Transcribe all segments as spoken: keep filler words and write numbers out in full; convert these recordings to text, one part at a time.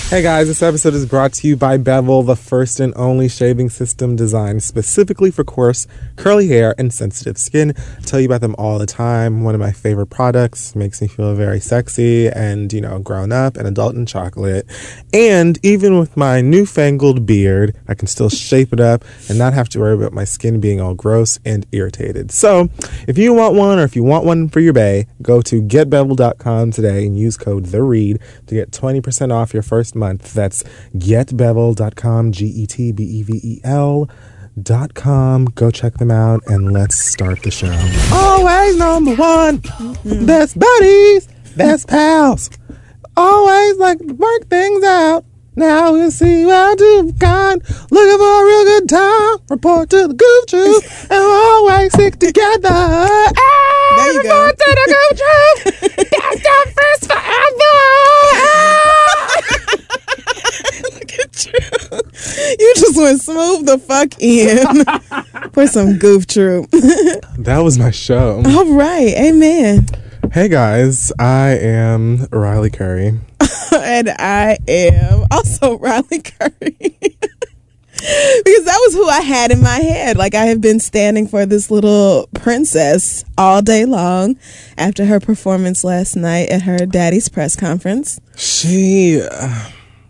Hey guys, this episode is brought to you by Bevel, the first and only shaving system designed specifically for coarse, curly hair and sensitive skin. I tell you about them all the time. One of my favorite products, makes me feel very sexy and, you know, grown up and adult in chocolate. And even with my newfangled beard, I can still shape it up and not have to worry about my skin being all gross and irritated. So if you want one or if you want one for your bae, go to get bevel dot com today and use code THEREAD to get twenty percent off your first month. That's get bevel dot com, G E T B E V E L dot com. Go check them out and let's start the show. Always number one, mm-hmm. Best buddies, best pals. Always like to work things out. Now we'll see what you've got. Looking for a real good time. Report to the Goof Troop and we'll always stick together. Ah, there you report go. to the Goof Troop. That's the first forever. Look at you. You just went smooth the fuck in for some Goof Troop. That was my show. All right. Amen. Hey guys, I am Riley Curry. And I am also Riley Curry. Because that was who I had in my head. Like, I have been standing for this little princess all day long after her performance last night at her daddy's press conference. She uh,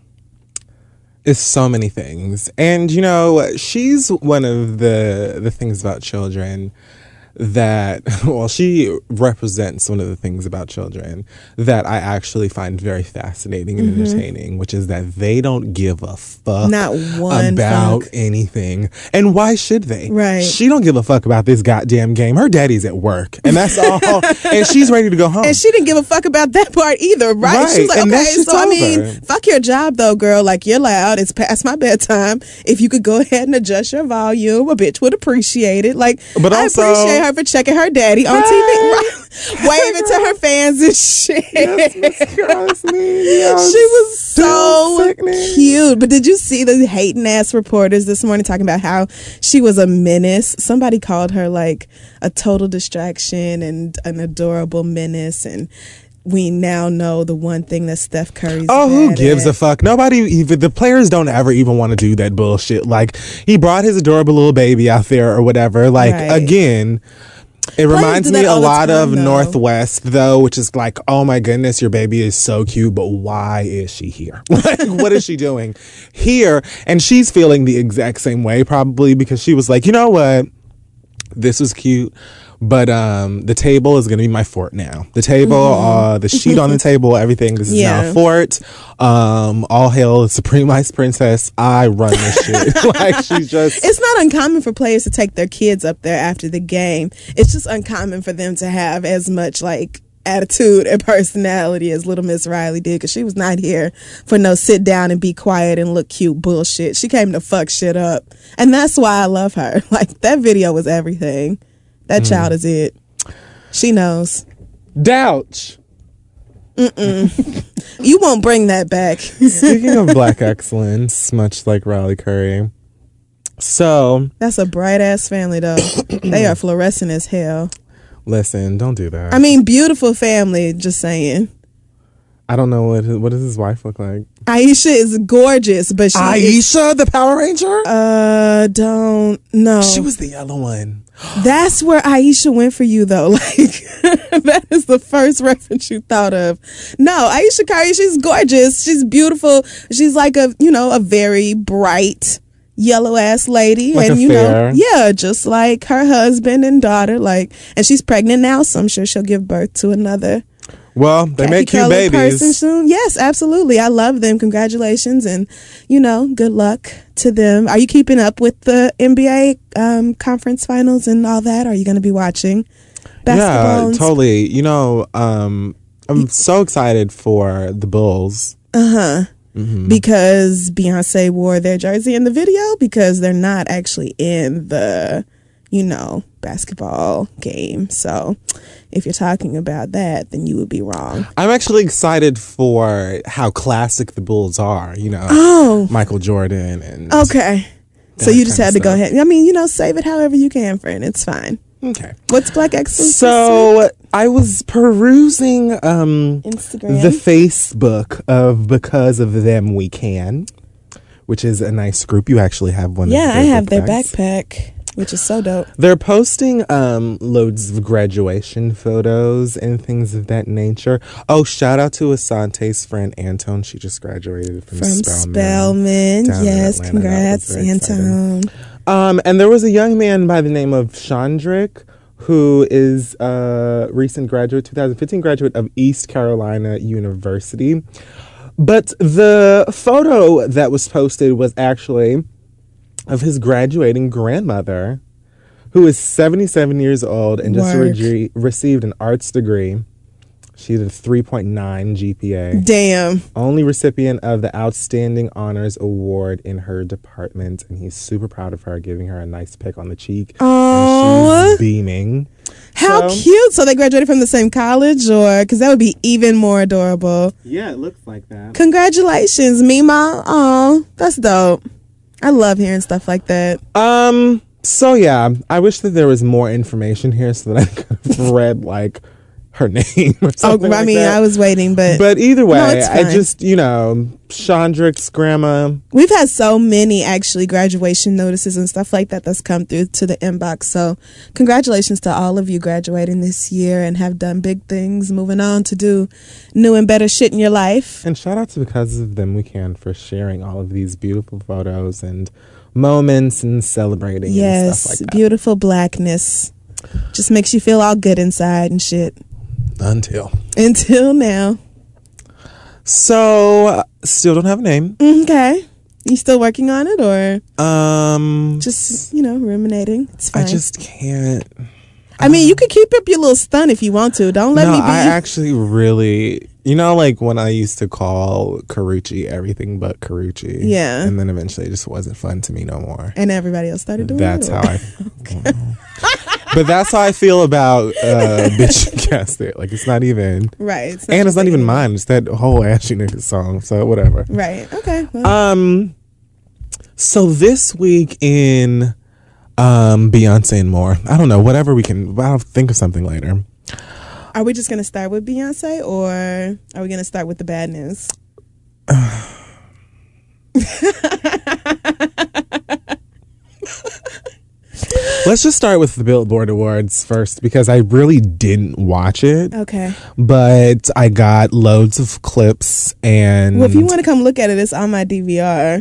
is so many things. And, you know, she's one of the the things about children that, well, she represents one of the things about children that I actually find very fascinating and mm-hmm. entertaining, which is that they don't give a fuck Not one about fuck. anything. And why should they? Right. She don't give a fuck about this goddamn game. Her daddy's at work, and that's all. And she's ready to go home. And she didn't give a fuck about that part either, right? Right. She's like, And okay, that's so I over. mean, fuck your job though, girl. Like, you're loud. It's past my bedtime. If you could go ahead and adjust your volume, a bitch would appreciate it. Like, But I also, appreciate her for checking her daddy on hey, T V, right? Waving to her fans and shit. Yes, Miss Crosby. Yo, she was so sickening. cute. But did you see the hating ass reporters this morning talking about how she was a menace? Somebody called her like a total distraction and an adorable menace, and we now know the one thing that Steph Curry's Oh, who bad gives at. a fuck? Nobody, even the players don't ever even want to do that bullshit. Like, he brought his adorable little baby out there or whatever. Like, Right. again, it Players reminds do me that a all the lot time, of though. Northwest, though, which is like, oh my goodness, your baby is so cute, but why is she here? Like, what is she doing here? And she's feeling the exact same way, probably, because she was like, you know what? This was cute. But um, the table is going to be my fort now. The table, mm-hmm. uh, the sheet on the table, everything. This is Yeah. now a fort. Um, all hail the Supreme Ice Princess. I run this shit. Like, she's just... It's not uncommon for players to take their kids up there after the game. It's just uncommon for them to have as much, like, attitude and personality as little Miss Riley did, because she was not here for no sit down and be quiet and look cute bullshit. She came to fuck shit up. And that's why I love her. Like, that video was everything. That mm. child is it. She knows. Douch. Mm-mm. You won't bring that back. Speaking of black excellence, much like Riley Curry. So. That's a bright ass family, though. They are fluorescent as hell. Listen, don't do that. I mean, beautiful family, just saying. I don't know what what does his wife look like. Aisha is gorgeous, but she Aisha, is, the Power Ranger? Uh, don't know. She was the yellow one. That's where Aisha went for you, though. Like, that is the first reference you thought of. No, Aisha Curry, she's gorgeous. She's beautiful. She's like a, you know, a very bright yellow ass lady, like and a you fair. know, yeah, just like her husband and daughter. Like, and she's pregnant now, so I'm sure she'll give birth to another. Well, they make cute babies person soon. Yes, absolutely. I love them. Congratulations, and you know, good luck to them. Are you keeping up with the N B A um, conference finals and all that? Are you going to be watching basketball? Yeah, totally. You know, um, I'm so excited for the Bulls. Uh huh. Mm-hmm. Because Beyonce wore their jersey in the video, because they're not actually in the, you know, basketball game. So if you're talking about that, then you would be wrong. I'm actually excited for how classic the Bulls are, you know. Oh. Michael Jordan and... Okay. So you just had to go ahead. I mean, you know, save it however you can, friend. It's fine. Okay. What's Black Excellence? So I was perusing um, Instagram. the Facebook of Because of Them We Can, which is a nice group. You actually have one. Yeah, of their I have their backpacks. backpack, which is so dope. They're posting um, loads of graduation photos and things of that nature. Oh, shout out to Asante's friend Antone. She just graduated from, From Spelman. Spelman. down in Yes, Atlanta. congrats, That was very exciting. Antone. Um, and there was a young man by the name of Chandrick, who is a recent graduate, twenty fifteen graduate of East Carolina University. But the photo that was posted was actually of his graduating grandmother, who is seventy-seven years old and just Work. re- received an arts degree. She had a three point nine G P A. Damn. Only recipient of the Outstanding Honors Award in her department. And he's super proud of her, giving her a nice peck on the cheek. Aww. And she's beaming. How So- cute. So they graduated from the same college, or because that would be even more adorable. Yeah, it looks like that. Congratulations, Mima. Oh, that's dope. I love hearing stuff like that. Um, so yeah, I wish that there was more information here so that I could have read like her name or Oh, something I like mean, that. I was waiting, but, But either way, No, it's I fine. just, you know, Chandrick's grandma. we've had so many actually graduation notices and stuff like that that's come through to the inbox. So congratulations to all of you graduating this year and have done big things, moving on to do new and better shit in your life. And shout out to Because of Them We Can for sharing all of these beautiful photos and moments and celebrating and Yes, stuff like that. beautiful blackness. Just makes you feel all good inside and shit. Until. Until now. So, uh, still don't have a name. Okay. You still working on it, or Um, just, you know, ruminating? It's fine. I just can't. I mean, you could keep up your little stun if you want to. Don't let no, me be. I actually really, you know, like when I used to call Karuchi everything but Karuchi. Yeah. And then eventually it just wasn't fun to me no more. And everybody else started doing That's it. how I. But that's how I feel about uh, Bitch and Cast It. Like, it's not even. Right. It's And it's not your even thing. mine. It's that whole Ashy Nigga song. So, whatever. Right. Okay. Well, Um. So, this week in um, Beyonce and more, I don't know, whatever we can. I'll think of something later. are we just going to start with Beyonce, or are we going to start with the bad news? Let's just start with the Billboard Awards first because I really didn't watch it, Okay. but I got loads of clips and. Well, if you want to come look at it, it's on my D V R.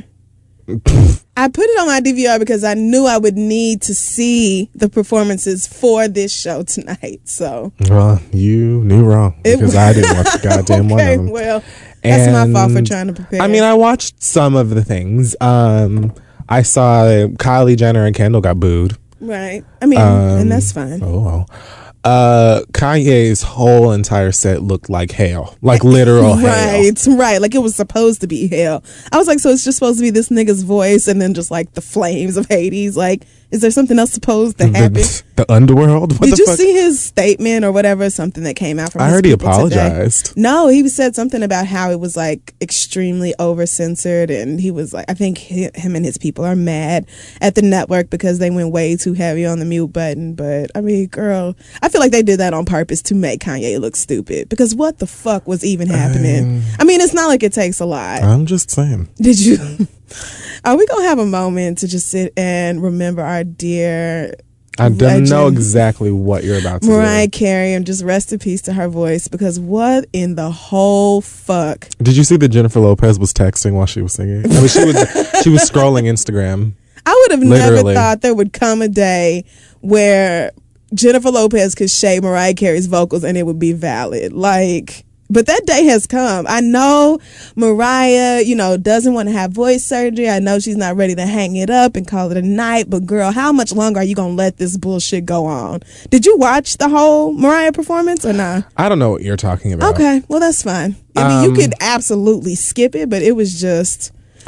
I put it on my D V R because I knew I would need to see the performances for this show tonight. So Well, you knew wrong It because was- I didn't watch the goddamn one okay, of them. well, that's my fault for And, trying to prepare. I mean, I watched some of the things. Um, I saw Kylie Jenner and Kendall got booed. right. I mean, Um, and that's fine. Oh, well. Uh, Kanye's whole entire set looked like hell, like literal hell. Right, right. Like it was supposed to be hell. I was like, so it's just supposed to be this nigga's voice and then just like the flames of Hades. Like, is there something else supposed to happen? The, the underworld. What Did the you fuck? see his statement or whatever? Something that came out from I his heard he people today? apologized. No, he said something about how it was like extremely over censored, and he was like, I think hi- him and his people are mad at the network because they went way too heavy on the mute button. But I mean, girl, I feel like they did that on purpose to make Kanye look stupid because what the fuck was even happening? I mean, it's not like it takes a lot. I'm just saying. Did you? Are we gonna have a moment to just sit and remember our dear I don't know Legend. exactly what you're about to Mariah Carey and just rest in peace to her voice? Because what in the whole fuck? do. Did you see that Jennifer Lopez was texting while she was singing? I mean, she was she was scrolling Instagram. I would have never Literally. thought there would come a day where Jennifer Lopez could shade Mariah Carey's vocals and it would be valid. Like, but that day has come. I know Mariah, you know, doesn't want to have voice surgery. I know she's not ready to hang it up and call it a night. But girl, how much longer are you going to let this bullshit go on? Did you watch the whole Mariah performance or not? I don't know what you're talking about. Okay, well, that's fine. I mean, Um, you could absolutely skip it, but it was just...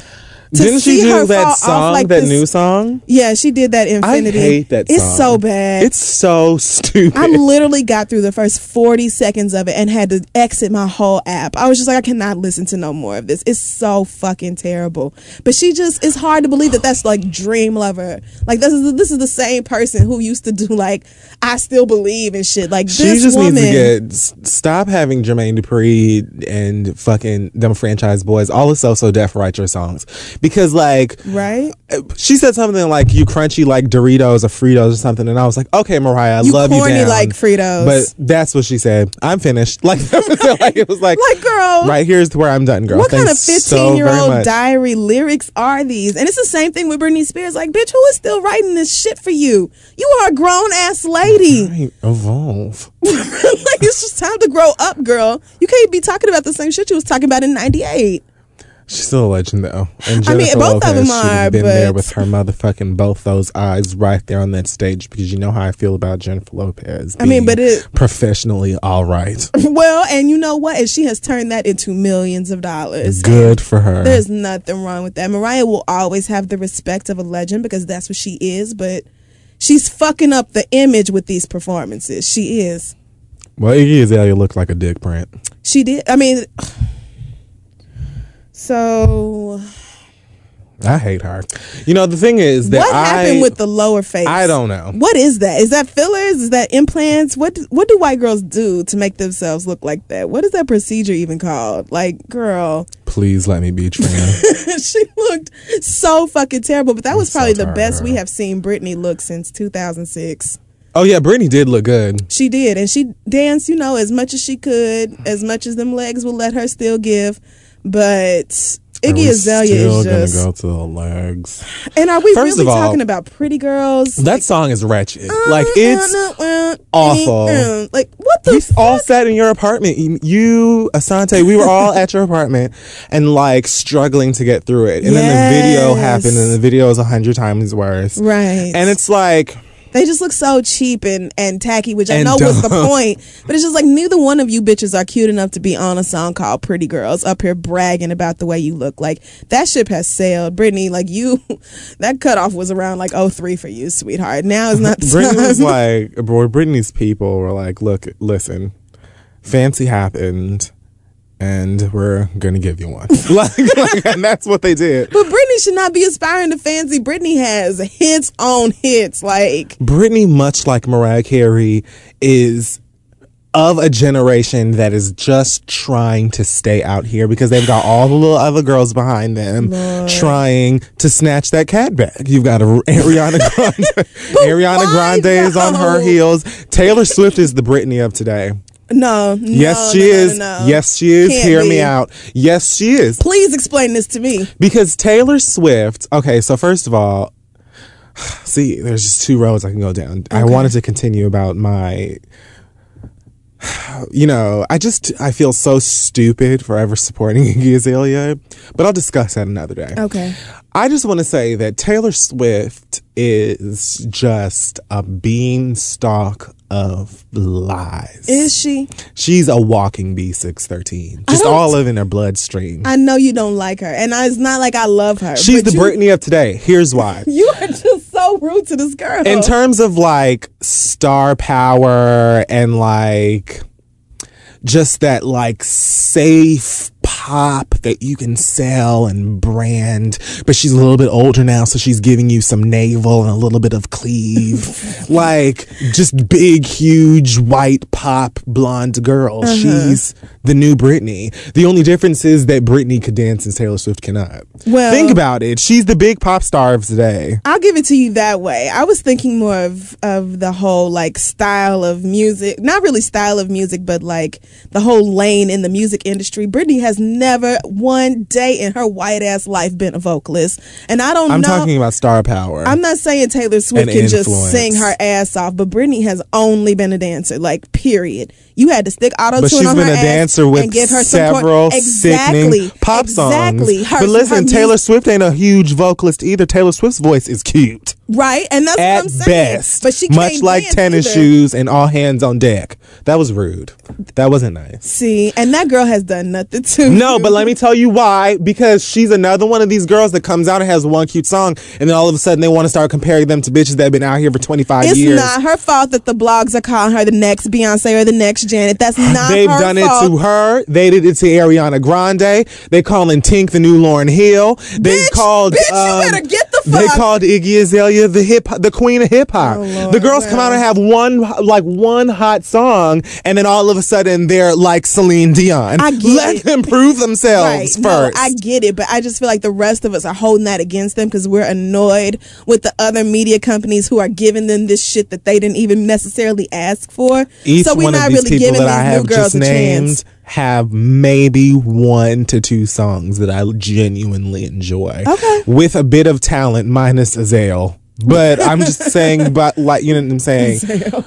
To Didn't she see her do that fall off song, like that this- new song? Yeah, she did that Infinity. I hate that It's song. so bad. It's so stupid. I literally got through the first forty seconds of it and had to exit my whole app. I was just like, I cannot listen to no more of this. It's so fucking terrible. But she just, it's hard to believe that that's like Dream Lover. Like this is this is the same person who used to do like I Still Believe and shit. Like She this just woman, needs to get s- stop having Jermaine Dupri and fucking them franchise boys all the So So Def write your songs, because like right? she said something like you crunchy like Doritos or Fritos or something, and I was like, okay, Mariah, I You love you corny down, like Fritos. but that's what she said. I'm finished. Like, like it was like, Like, girl, right here's where I'm done, girl. what kind of Thanks so fifteen year very old much. diary lyrics are these? And it's the same thing with Britney Spears. Like, bitch, who is still writing this shit for you? You are a grown ass lady. Right, evolve. Like, it's just time to grow up, girl. You can't be talking about the same shit you was talking about in ninety-eight. She's still a legend though. And I mean, Jennifer both of Lopez them should have are, been there but- with her motherfucking both those eyes right there on that stage, because you know how I feel about Jennifer Lopez. I mean, being but it- professionally all right. Well, and you know what? And she has turned that into millions of dollars. Good for her. There's nothing wrong with that. Mariah will always have the respect of a legend because that's what she is, but she's fucking up the image with these performances. She is. Well, Iggy Azalea looked like a dick print. She did. I mean, so I hate her. You know, the thing is that what happened I, with the lower face? I don't know. What is that? Is that fillers? Is that implants? What do, what do white girls do to make themselves look like that? What is that procedure even called? Like, girl, Please let me be Trina. she looked so fucking terrible. But that was so probably the tired best of we her. have seen Britney look since two thousand six. Oh yeah, Britney did look good. She did, and she danced, you know, as much as she could, as much as them legs would let her still give. But Are Iggy we Azalea still is just. gonna go to the legs. And are we First really of all, talking about Pretty Girls? That song is wretched. Uh, Like it's awful. Like what the we fuck? all sat in your apartment. You- You, Asante, we were all at your apartment and like struggling to get through it. And then the video Yes. happened, and the video is a hundred times worse. Right. And it's like, they just look so cheap and, and tacky, which I And know was the dumb. point. But it's just like neither one of you bitches are cute enough to be on a song called Pretty Girls up here bragging about the way you look. Like that ship has sailed. Brittany, like you, that cutoff was around like oh three for you, sweetheart. Now is not the Britney was time. like, boy, Britney's people were like, look, listen, fancy happened, and we're gonna give you one. like, like, and that's what they did. But Britney should not be aspiring to fancy. Britney has hits on hits. Like, Britney, much like Mariah Carey, is of a generation that is just trying to stay out here because they've got all the little other girls behind them Lord. trying to snatch that cat bag. You've got a, Ariana Grande. Ariana why Grande is on her though? heels. Taylor Swift is the Britney of today. no, no. Yes, she no, no, is. no, no. Yes, she is. Can't Hear be. me out. Yes, she is. Please explain this to me. Because Taylor Swift, okay, so first of all, see, there's just two roads I can go down. I Okay. wanted to continue about my, you know, I just, I feel so stupid for ever supporting Iggy Azalea, but I'll discuss that another day. Okay. I just want to say that Taylor Swift is just a beanstalk of lies. Is she? She's a walking B six thirteen. I Just don't- all of in her bloodstream. I know you don't like her, and I, it's not like I love her. She's but the you, Britney of today. Here's why. You are just so rude to this girl. In terms of like star power and like just that like safe pop that you can sell and brand, but she's a little bit older now, so she's giving you some navel and a little bit of cleave. Like just big, huge, white pop blonde girl. Uh-huh. She's the new Britney. The only difference is that Britney could dance and Taylor Swift cannot. Well- think about it. She's the big pop star of today. I'll give it to you that way. I was thinking more of of the whole like style of music, not really style of music, but like the whole lane in the music industry. Britney has never one day in her white ass life been a vocalist, and I don't I'm know. talking about star power. I'm not saying Taylor Swift And can just influence. sing her ass off, but Britney has only been a dancer, like, period. You had to stick auto But tune she's on been her a ass dancer with and give her several some sickening pop exactly. songs. Her, but listen, her Taylor music, Swift ain't a huge vocalist either. Taylor Swift's voice is cute. right? And that's At what I'm saying. best, But she much can't like dance tennis either. shoes and all hands on deck. That was rude. That wasn't nice. See, and that girl has done nothing to No, you. but let me tell you why. Because she's another one of these girls that comes out and has one cute song, and then all of a sudden they want to start comparing them to bitches that have been out here for twenty-five It's years. not her fault that the blogs are calling her the next Beyonce or the next Janet. That's not They've her done fault. it to her. They did it to Ariana Grande. They calling Tink the new Lauryn Hill. They Bitch, called. bitch, you um, better get the They fuck. called Iggy Azalea the hip, the queen of hip hop. Oh, Lord, the girls come well. out and have one like one hot song, and then all of a sudden they're like Celine Dion. I get Let it. them prove themselves Right. first. No, I get it, but I just feel like the rest of us are holding that against them because we're annoyed with the other media companies who are giving them this shit that they didn't even necessarily ask for. Each so we're one not of these really people giving that I these new have girls just a named chance. have maybe one to two songs that I genuinely enjoy. Okay. With a bit of talent, minus Azale. But I'm just saying, but like, you know what I'm saying?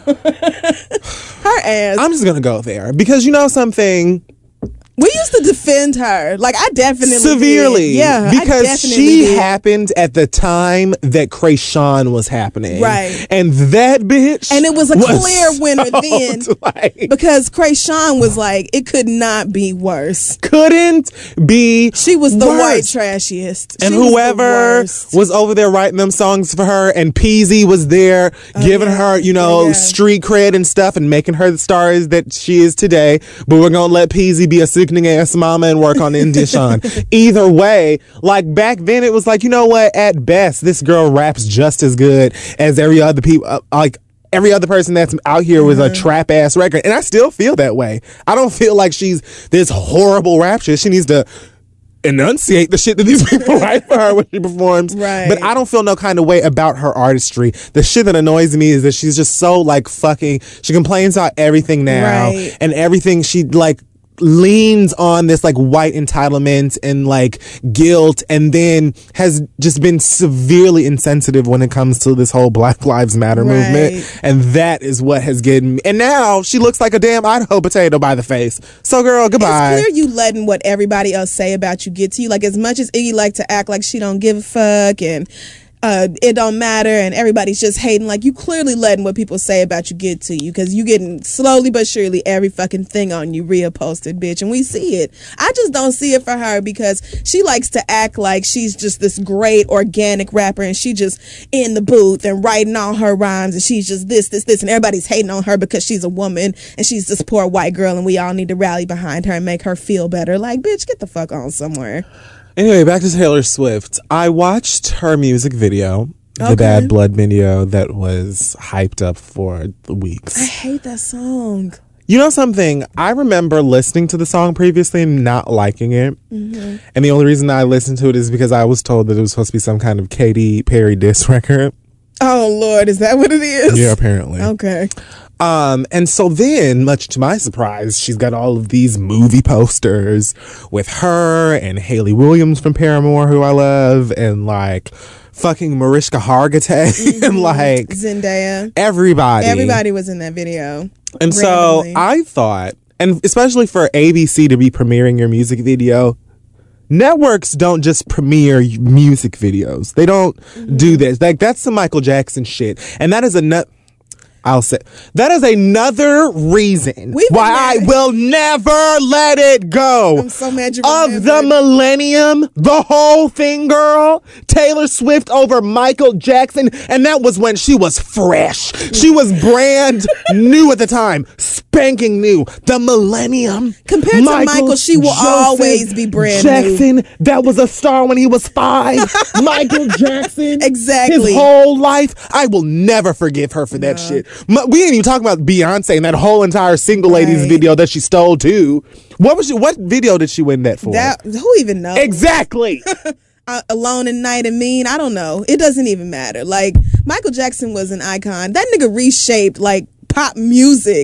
Her ass. I'm just going to go there because you know something? We used to defend her. Like, I definitely Severely. did. Yeah, because I definitely she did. happened at the time that Krayshawn was happening. Right. And that bitch. And it was a clear winner so, then. Like, Because Krayshawn was like, it could not be worse. couldn't be She was the worse. white trashiest. And She was the whoever worst. was over there writing them songs for her, and Peasy was there giving yeah. her, you know, Yeah, yeah. street cred and stuff and making her the star that she is today. But we're going to let Peasy be a sickening ass mama and work on Indishon. Either way, like back then, it was like, you know what? At best, this girl raps just as good as every other people. Uh, like, every other person that's out here with Mm-hmm. a trap ass record. And I still feel that way. I don't feel like she's this horrible rapture. She needs to enunciate the shit that these people write for her when she performs. Right. But I don't feel no kind of way about her artistry. The shit that annoys me is that she's just so like fucking, she complains about everything now. Right. And everything she like leans on this like white entitlement and like guilt, and then has just been severely insensitive when it comes to this whole Black Lives Matter Right. movement. And that is what has gotten me. And now she looks like a damn Idaho potato by the face. So girl, goodbye. It's clear you letting what everybody else say about you get to you. Like, as much as Iggy like to act like she don't give a fuck and uh, it don't matter and everybody's just hating, like, you clearly letting what people say about you get to you because you getting slowly but surely every fucking thing on you reposted, bitch. And we see it. I just don't see it for her because she likes to act like she's just this great organic rapper and she just in the booth and writing all her rhymes and she's just this, this, this, and everybody's hating on her because she's a woman and she's this poor white girl and we all need to rally behind her and make her feel better. Like, bitch, get the fuck on somewhere. Anyway, back to Taylor Swift. I watched her music video, the Okay. Bad Blood video that was hyped up for weeks. I hate that song. You know something? I remember listening to the song previously and not liking it. Mm-hmm. And the only reason I listened to it is because I was told that it was supposed to be some kind of Katy Perry diss record. Oh, Lord, is that what it is? Yeah, apparently. Okay. Um, and so then, much to my surprise, she's got all of these movie posters with her and Hayley Williams from Paramore, who I love, and like fucking Mariska Hargitay, Mm-hmm. and like Zendaya. everybody. Everybody was in that video. And so randomly. I thought, and especially for A B C to be premiering your music video, networks don't just premiere music videos. They don't Mm-hmm. do this. Like, that's some Michael Jackson shit. And that is a nut. I'll say that is another reason We've been why I mad. will never let it go. I'm so mad you Of the remembered. millennium, the whole thing, girl. Taylor Swift over Michael Jackson, and that was when she was fresh. She was brand new at the time, spanking new. The millennium. Compared to Michael, she will always be brand new. Jackson, that was a star when he was five. Michael Jackson, Exactly. his whole life. I will never forgive her for that shit. M- We didn't even talk about Beyonce and that whole entire Single Ladies Right. video that she stole too. What was she, what video did she win that for? That, who even knows? Exactly. uh, Alone at Night and Mean. I don't know. It doesn't even matter. Like, Michael Jackson was an icon. That nigga reshaped like pop music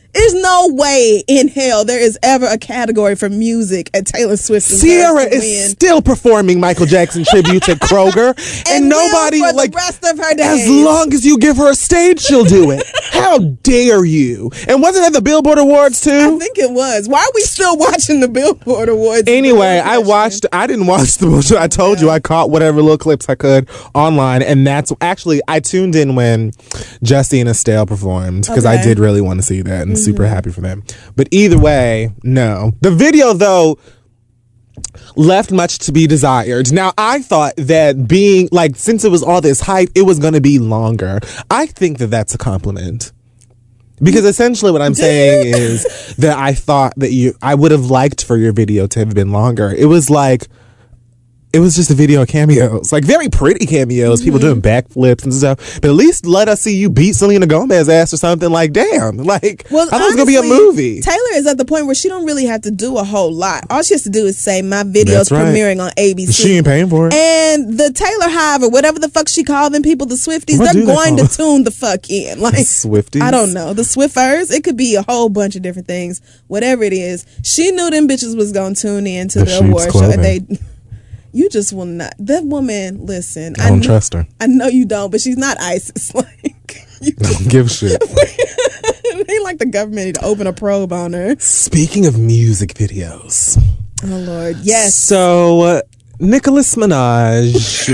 There's no way in hell there is ever a category for music at Taylor Swift. Ciara is win. still performing Michael Jackson tributes at Kroger, and, and nobody will for like the rest of her days. As long as you give her a stage, she'll do it. How dare you? And wasn't that the Billboard Awards too? I think it was. Why are we still watching the Billboard Awards? Anyway, I watched. I didn't watch the. I told yeah. you I caught whatever little clips I could online, and that's actually I tuned in when Jussie and Estelle performed because okay. I did really want to see that and mm-hmm. super happy for them. But either way, no. The video though left much to be desired. Now I thought that being like since it was all this hype, it was going to be longer. I think that that's a compliment. Because essentially what I'm saying is that I thought that you, I would have liked for your video to have been longer. It was like, it was just a video of cameos, like very pretty cameos, mm-hmm. people doing backflips and stuff. But at least let us see you beat Selena Gomez ass or something. Like, damn, like well, I thought it was gonna be a movie. Taylor is at the point where she don't really have to do a whole lot. All she has to do is say my video's right. premiering on A B C. She ain't paying for it. And the Taylor Hive or whatever the fuck she called them people, the Swifties, what they're going to tune the fuck in. Like the Swifties? I don't know. The Swiffers. It could be a whole bunch of different things. Whatever it is, she knew them bitches was gonna tune in to the, the award show. They. You just will not. That woman, listen. I don't know, trust her. I know you don't, but she's not ISIS. Like, you don't give a shit. They like the government need to open a probe on her. Speaking of music videos. Oh, Lord. Yes. So, uh, Nicholas Minaj.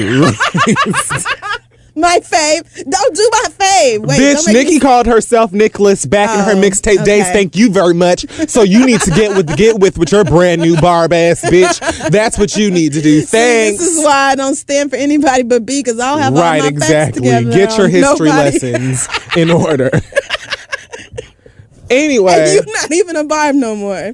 My fave. Don't do my fave. Wait, bitch, Nikki me... called herself Nicholas back oh, in her mixtape okay. days. Thank you very much. So you need to get with get with with your brand new barb ass bitch. That's what you need to do. Thanks. See, this is why I don't stand for anybody but B, because I'll have right, all my exactly. Facts together. Get your history Nobody. lessons in order. Anyway, and you're not even a barb no more.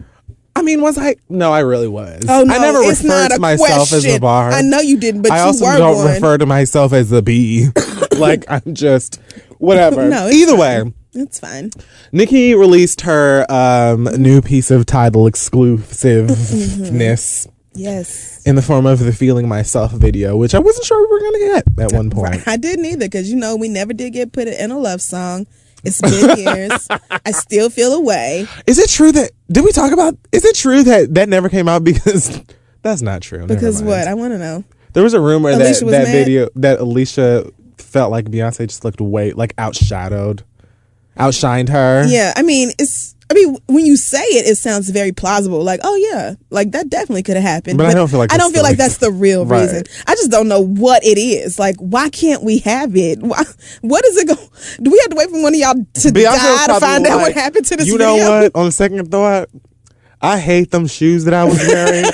I mean, was I? No, I really was. Oh, no, I never it's referred not to myself question. as a bar. I know you didn't, but I you also were don't one. refer to myself as a bee. Like, I'm just, whatever. No, either fine. way. It's fine. Nikki released her um, new piece of Tidal exclusiveness. Mm-hmm. Yes. In the form of the Feeling Myself video, which I wasn't sure we were going to get at one point. I didn't either, because, you know, we never did get put in a love song. It's been years. I still feel away. Is it true that, did we talk about, is it true that that never came out? Because that's not true. Because what? I want to know. There was a rumor Alicia that that mad? video, that Alicia felt like Beyonce just looked way, like outshadowed, outshined her. Yeah, I mean, it's, I mean, when you say it, it sounds very plausible. Like, oh yeah, like that definitely could have happened. But, but I don't feel like I don't feel like that's the real right. reason. I just don't know what it is. Like, why can't we have it? Why, what is it going? Do we have to wait for one of y'all to Beyonce die to find like, out what happened to this you video? You know what? On the second thought, I hate them shoes that I was wearing.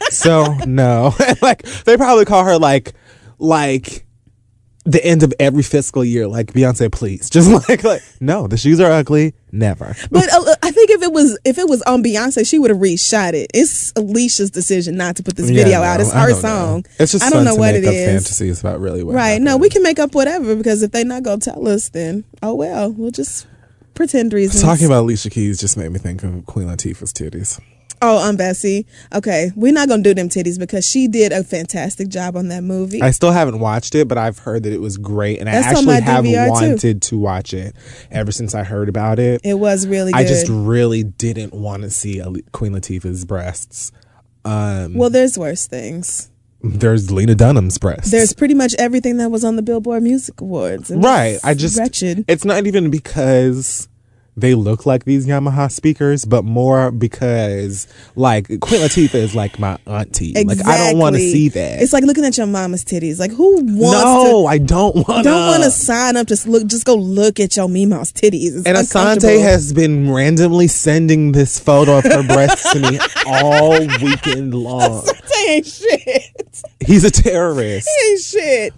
So no, like they probably call her like, like. the end of every fiscal year, like Beyonce, please, just like, like no, the shoes are ugly. Never. But uh, I think if it was if it was on Beyonce, she would have reshot it. It's Alicia's decision not to put this video yeah, out. No, It's her song. Know. It's just I don't know to what make it up is. Fantasies about really what right? happened. No, we can make up whatever, because if they're not gonna tell us, then oh well, we'll just pretend reasons. Talking about Alicia Keys just made me think of Queen Latifah's titties. Oh, I'm Bessie. Okay, we're not gonna do them titties because she did a fantastic job on that movie. I still haven't watched it, but I've heard that it was great, and That's I actually have D V R wanted too. to watch it ever since I heard about it. It was really good. I just really didn't want to see Queen Latifah's breasts. Um, well, there's worse things. There's Lena Dunham's breasts. There's pretty much everything that was on the Billboard Music Awards. It right. I just wretched. It's not even because they look like these Yamaha speakers, but more because like Queen Latifah is like my auntie. Exactly. Like I don't want to see that. It's like looking at your mama's titties. Like who wants no, to? I don't want. Don't want to sign up to look. Just go look at your Mima's titties. It's and Asante has been randomly sending this photo of her breasts to me all weekend long. Asante ain't shit. He's a terrorist. He ain't shit.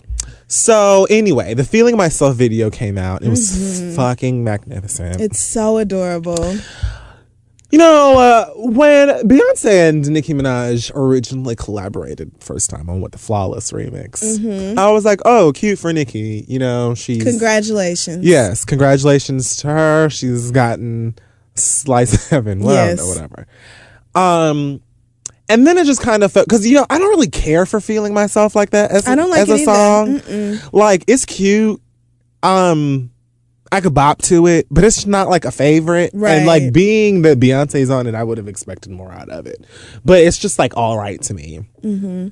So anyway, the Feeling Myself video came out. It was mm-hmm. fucking magnificent. It's so adorable. You know, uh, when Beyonce and Nicki Minaj originally collaborated first time on what the Flawless remix, mm-hmm. I was like, oh, cute for Nicki. You know, she's congratulations. Yes, congratulations to her. She's gotten slice of heaven. Well, yes. I don't know, whatever. Um. And then it just kind of felt, because, you know, I don't really care for Feeling Myself like that as, I don't like as it a song. Mm-mm. Like, it's cute. Um, I could bop to it, but it's not like a favorite. Right. And like being that Beyonce's on it, I would have expected more out of it. But it's just like all right to me. Mm-hmm.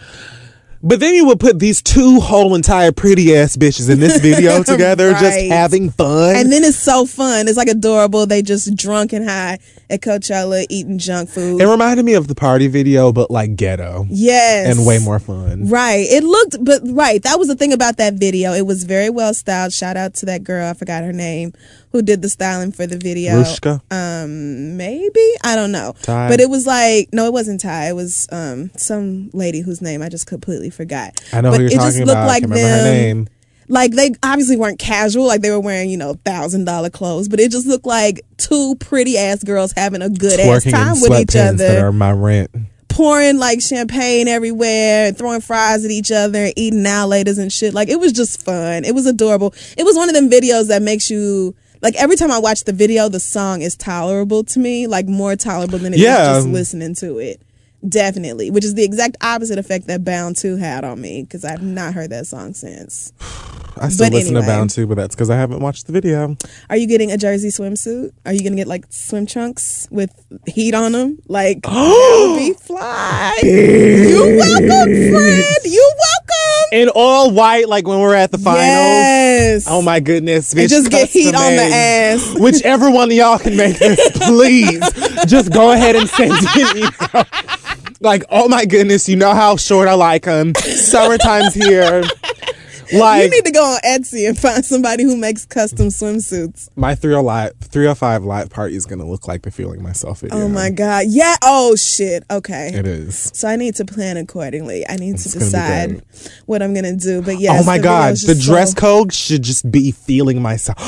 But then you would put these two whole entire pretty ass bitches in this video together, Right. just having fun. And then it's so fun. It's like adorable. They just drunk and high at Coachella eating junk food. It reminded me of the party video, but like ghetto. Yes. And way more fun. Right. It looked, but right. That was the thing about that video. It was very well styled. Shout out to that girl. I forgot her name who did the styling for the video. Rushka? Um, maybe? I don't know. Ty? But it was like, no, it wasn't Ty. It was um some lady whose name I just completely forgot. I know but who you're it just talking looked about. like I can't remember her them- name. Like they obviously weren't casual, like they were wearing, you know, thousand dollar clothes, but it just looked like two pretty ass girls having a good ass Twerking time in with each sweatpants that other, are my rent. pouring like champagne everywhere, and throwing fries at each other, and eating now laters and shit. Like it was just fun. It was adorable. It was one of them videos that makes you like every time I watch the video, the song is tolerable to me, like more tolerable than it Yeah. is just listening to it. Definitely, which is the exact opposite effect that Bound two had on me because I've not heard that song since. I still But listen anyway. to Bound too, but that's because I haven't watched the video. Are you getting a jersey swimsuit? Are you gonna get like swim trunks with heat on them? Like that would be fly. You're welcome, friend. You're welcome. In all white, like when we're at the finals. Yes. Oh my goodness, bitch. And just get heat custom on the made. ass. Whichever one of y'all can make this, please. Just go ahead and send it. You know? Like, oh my goodness, you know how short I like them. Summertime's here. Like, You need to go on Etsy and find somebody who makes custom swimsuits. my three oh five live party is going to look like the Feeling Myself video. Oh my God. Yeah. Oh shit. Okay. It is. So I need to plan accordingly. I need It's to gonna be decide great. what I'm gonna do. But yes, oh my the God. video's The just dress so- code should just be Feeling Myself.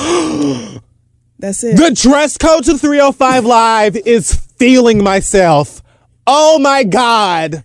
That's it. The dress code to three oh five Live is Feeling Myself. Oh my God.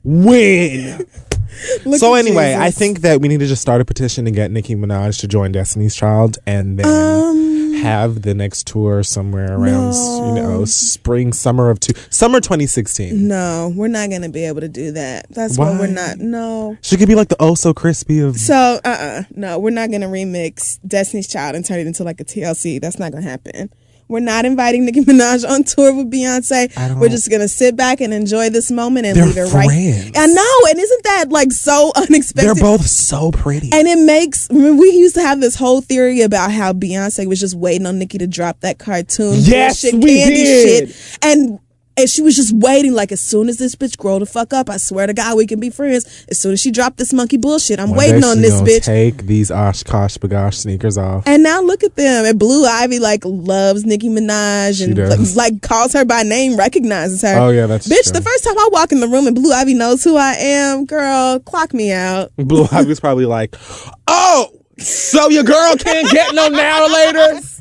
Win. Look So at anyway, I Jesus. think that we need to just start a petition to get Nicki Minaj to join Destiny's Child and then Um, have the next tour somewhere around, no. you know, spring, summer of two, summer twenty sixteen. No, we're not gonna be able to do that. That's why, Why? we're not. No. She could be like the oh so crispy of. So, uh, uh no, we're not gonna remix Destiny's Child and turn it into like a T L C. That's not gonna happen. We're not inviting Nicki Minaj on tour with Beyonce. I don't- We're just gonna sit back and enjoy this moment and They're leave it right. friends. I know, and isn't that like so unexpected? They're both so pretty. And it makes, remember, we used to have this whole theory about how Beyonce was just waiting on Nicki to drop that cartoon Yes, bullshit, we candy did. shit. And and she was just waiting, like, as soon as this bitch grow the fuck up, I swear to God, we can be friends. As soon as she dropped this monkey bullshit, I'm One waiting day on she this gonna bitch. Take these Oshkosh Bagosh sneakers off. And now look at them. And Blue Ivy, like, loves Nicki Minaj She and does. like, like calls her by name, recognizes her. Oh, yeah, that's Bitch, true. the first time I walk in the room and Blue Ivy knows who I am, girl, clock me out. Blue Ivy was probably like, "Oh, so your girl can't get no now laters."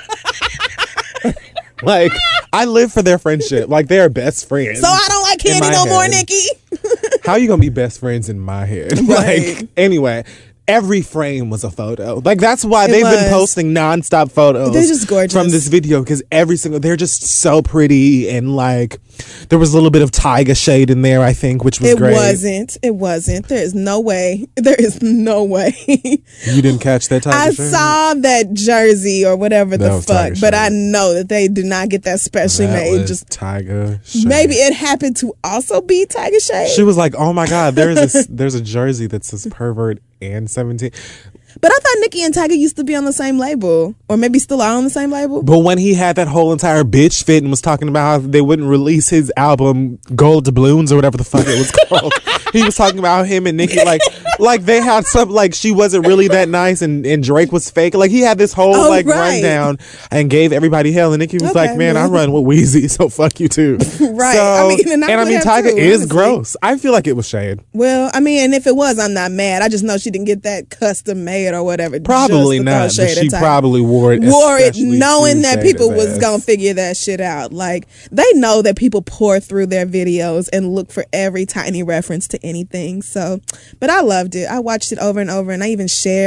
Like, I live for their friendship. Like, they are best friends. So I don't like In candy my no more, head. Nicki. How you gonna be best friends in my head? Right. Like, anyway, every frame was a photo. Like, that's why It they've was. been posting nonstop photos. They're just gorgeous. From this video because every single, they're just so pretty. And like, there was a little bit of Tyga shade in there, I think, which was It great. wasn't. It wasn't. There is no way. There is no way. You didn't catch that Tyga I shade? saw that jersey or whatever That the was fuck, Tiger but shade. I know that they did not get that specially That made. was Just Tyga shade. maybe it happened to also be Tiger Shade. She was like, "Oh my God, there's a there's a jersey that says pervert and seventeen." But I thought Nicki and Tiger used to be on the same label, or maybe still are on the same label. But when he had that whole entire bitch fit and was talking about how they wouldn't release his album Gold Doubloons or whatever the fuck it was called, he was talking about him and Nicki like like they had some like she wasn't really that nice and, and Drake was fake. Like he had this whole Oh, like right. rundown and gave everybody hell and Nicki was Okay, like, "Man, I well. run with Wheezy, so fuck you too." Right. So, I mean, and I I would mean, have Tyga too, is honestly. gross. I feel like it was shade. Well, I mean, and if it was, I'm not mad. I just know she didn't get that custom made or whatever. Probably just to throw not, but shade she at Tiger. probably wore it. wore it especially knowing to that shade people his was ass. gonna figure that shit out. Like they know that people pour through their videos and look for every tiny reference to anything. So, but I loved it. I watched it over and over, and I even shared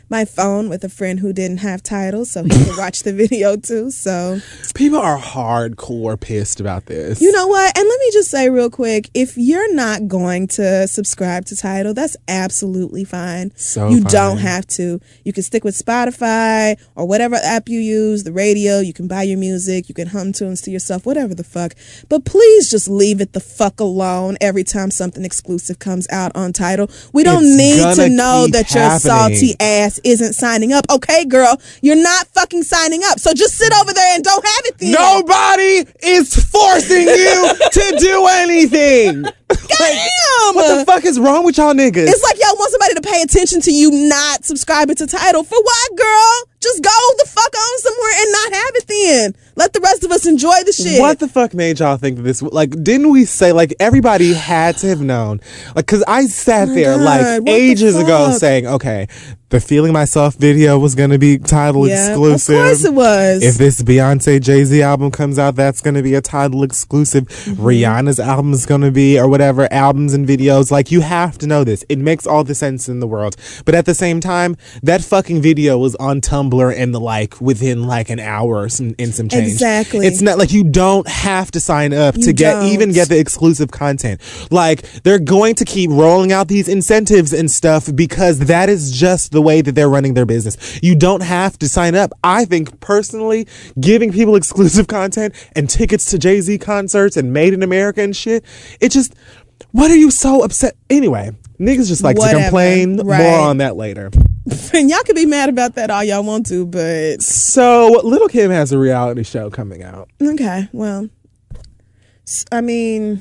my phone with a friend who didn't have Tidal, so he could watch the video too. So people are hardcore pissed about this. You know what? And let me just say real quick, if you're not going to subscribe to Tidal, that's absolutely fine. So you fine. don't have to. You can stick with Spotify or whatever app you use, the radio. You can buy your music. You can hum tunes to yourself, whatever the fuck. But please just leave it the fuck alone every time something exclusive comes out on Tidal. We don't It's need to know keep that your happening. salty ass isn't signing up. Okay, girl, you're not fucking signing up. So just sit over there and don't have it then. Nobody is forcing you to do anything. Damn! What the fuck is wrong with y'all niggas? It's like y'all want somebody to pay attention to you not subscribing to Tidal. For what, girl? Just go the fuck on somewhere and not have it then. Let the rest of us enjoy the shit. What the fuck made y'all think that this, like, didn't we say, like, everybody had to have known? Like, because I sat Oh my there, God, like, what the ages ago fuck? saying, okay, the Feeling Myself video was going to be Tidal Yeah, exclusive. of course it was. If this Beyonce Jay-Z album comes out, that's going to be a Tidal exclusive. Mm-hmm. Rihanna's album is going to be, or whatever, albums and videos. Like, you have to know this. It makes all the sense in the world. But at the same time, that fucking video was on Tumblr and the like within like an hour or some, and some change. Exactly. It's not like you don't have to sign up You to get don't. even get the exclusive content. Like, they're going to keep rolling out these incentives and stuff because that is just the way that they're running their business. You don't have to sign up. I think personally, giving people exclusive content and tickets to Jay-Z concerts and Made in America and shit, it just, what are you so upset? Anyway, niggas just like Whatever. to complain. Right. More on that later. And y'all can be mad about that all y'all want to, but So, Little Kim has a reality show coming out. okay, well, s- I mean,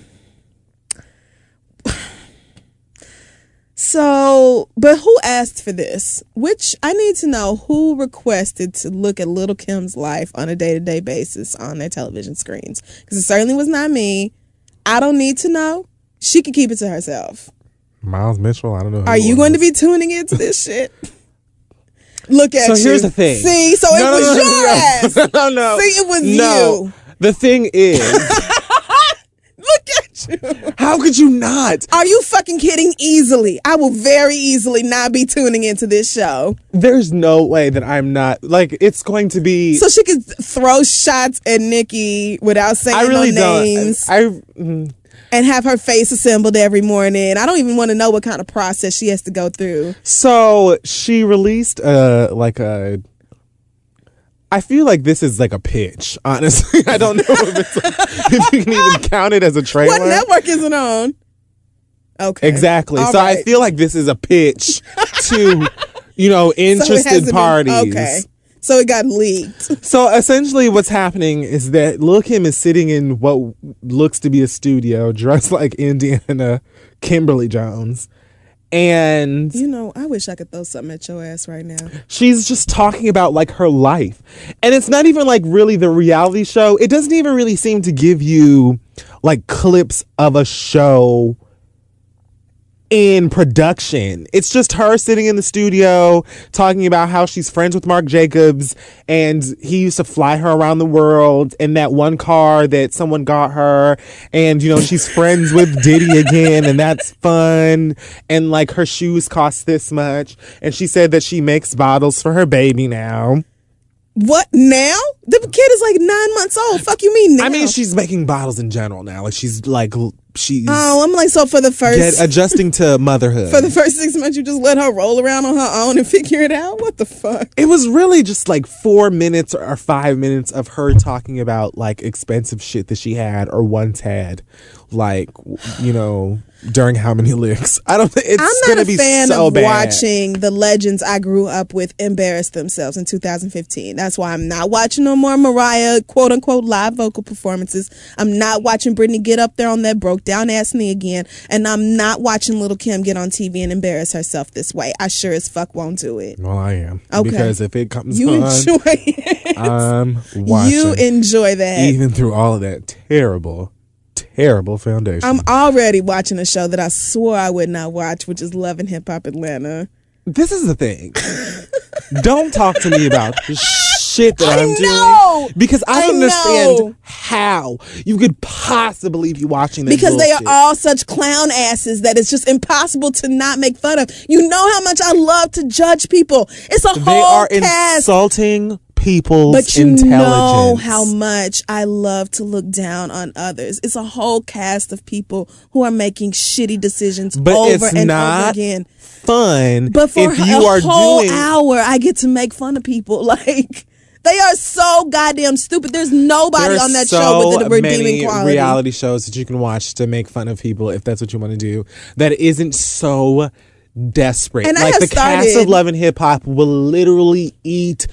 so, but who asked for this? Which I need to know who requested to look at Little Kim's life on a day-to-day basis on their television screens. Because it certainly was not me. I don't need to know. She can keep it to herself. Miles Mitchell, I don't know. who Are it you was. going to be tuning into this shit? Look at So you. here's the thing. See, so it No, no, was no, your no, ass. no, no, no. See, it was no. you. The thing is, Look at you. how could you not? Are you fucking kidding? Easily. I will very easily not be tuning into this show. There's no way that I'm not. Like, it's going to be. So she could throw shots at Nikki without saying I really no don't. names I, I mm, and have her face assembled every morning. I don't even want to know what kind of process she has to go through. so she released uh like a. I feel like this is like a pitch. Honestly, I don't know if it's like, if you can even count it as a trailer. What network is it on? Okay. Exactly. All so I right. feel like this is a pitch to, you know, So it interested hasn't been- parties. okay. So it got leaked. So essentially what's happening is that Lil' Kim is sitting in what looks to be a studio dressed like Indiana Kimberly Jones. And You know, I wish I could throw something at your ass right now. she's just talking about like her life. And it's not even like really the reality show. It doesn't even really seem to give you like clips of a show in production. It's just her sitting in the studio talking about how she's friends with Marc Jacobs and he used to fly her around the world in that one car that someone got her, and you know she's friends with Diddy again and that's fun, and like her shoes cost this much, and she said that she makes bottles for her baby now. What now? The kid is like nine months old. Fuck you mean now? I mean, she's making bottles in general now. Like she's like l- she's Oh, I'm like, so for the first get, adjusting to motherhood. for the first six months, you just let her roll around on her own and figure it out? What the fuck? It was really just like four minutes or five minutes of her talking about like expensive shit that she had or once had, like, you know, during how many licks. I don't think it's I'm gonna not a be fan so of bad. watching the legends I grew up with embarrass themselves in two thousand fifteen. That's why I'm not watching no more Mariah quote unquote live vocal performances. I'm not watching Britney get up there on that broke down ass knee again, and I'm not watching Little Kim get on T V and embarrass herself this way. I sure as fuck won't do it. Well, I am. Okay. Because if it comes You on, enjoy it. I'm watching. You enjoy that. Even through all of that terrible, terrible foundation. I'm already watching a show that I swore I would not watch, which is Love and Hip Hop Atlanta. This is the thing. Don't talk to me about shit that I I'm know. doing. Because I, I don't understand know. how you could possibly be watching this Because bullshit. they are all such clown asses that it's just impossible to not make fun of. You know how much I love to judge people. It's a They whole are cast. insulting people's But you intelligence. know how much I love to look down on others. It's a whole cast of people who are making shitty decisions But over it's and not over again. fun But for if a you are whole doing hour, I get to make fun of people. Like, they are so goddamn stupid. There's nobody There are on that so show with a redeeming many quality. reality shows that you can watch to make fun of people if that's what you want to do. That isn't so desperate. And I like have the cast started- of Love and Hip Hop will literally eat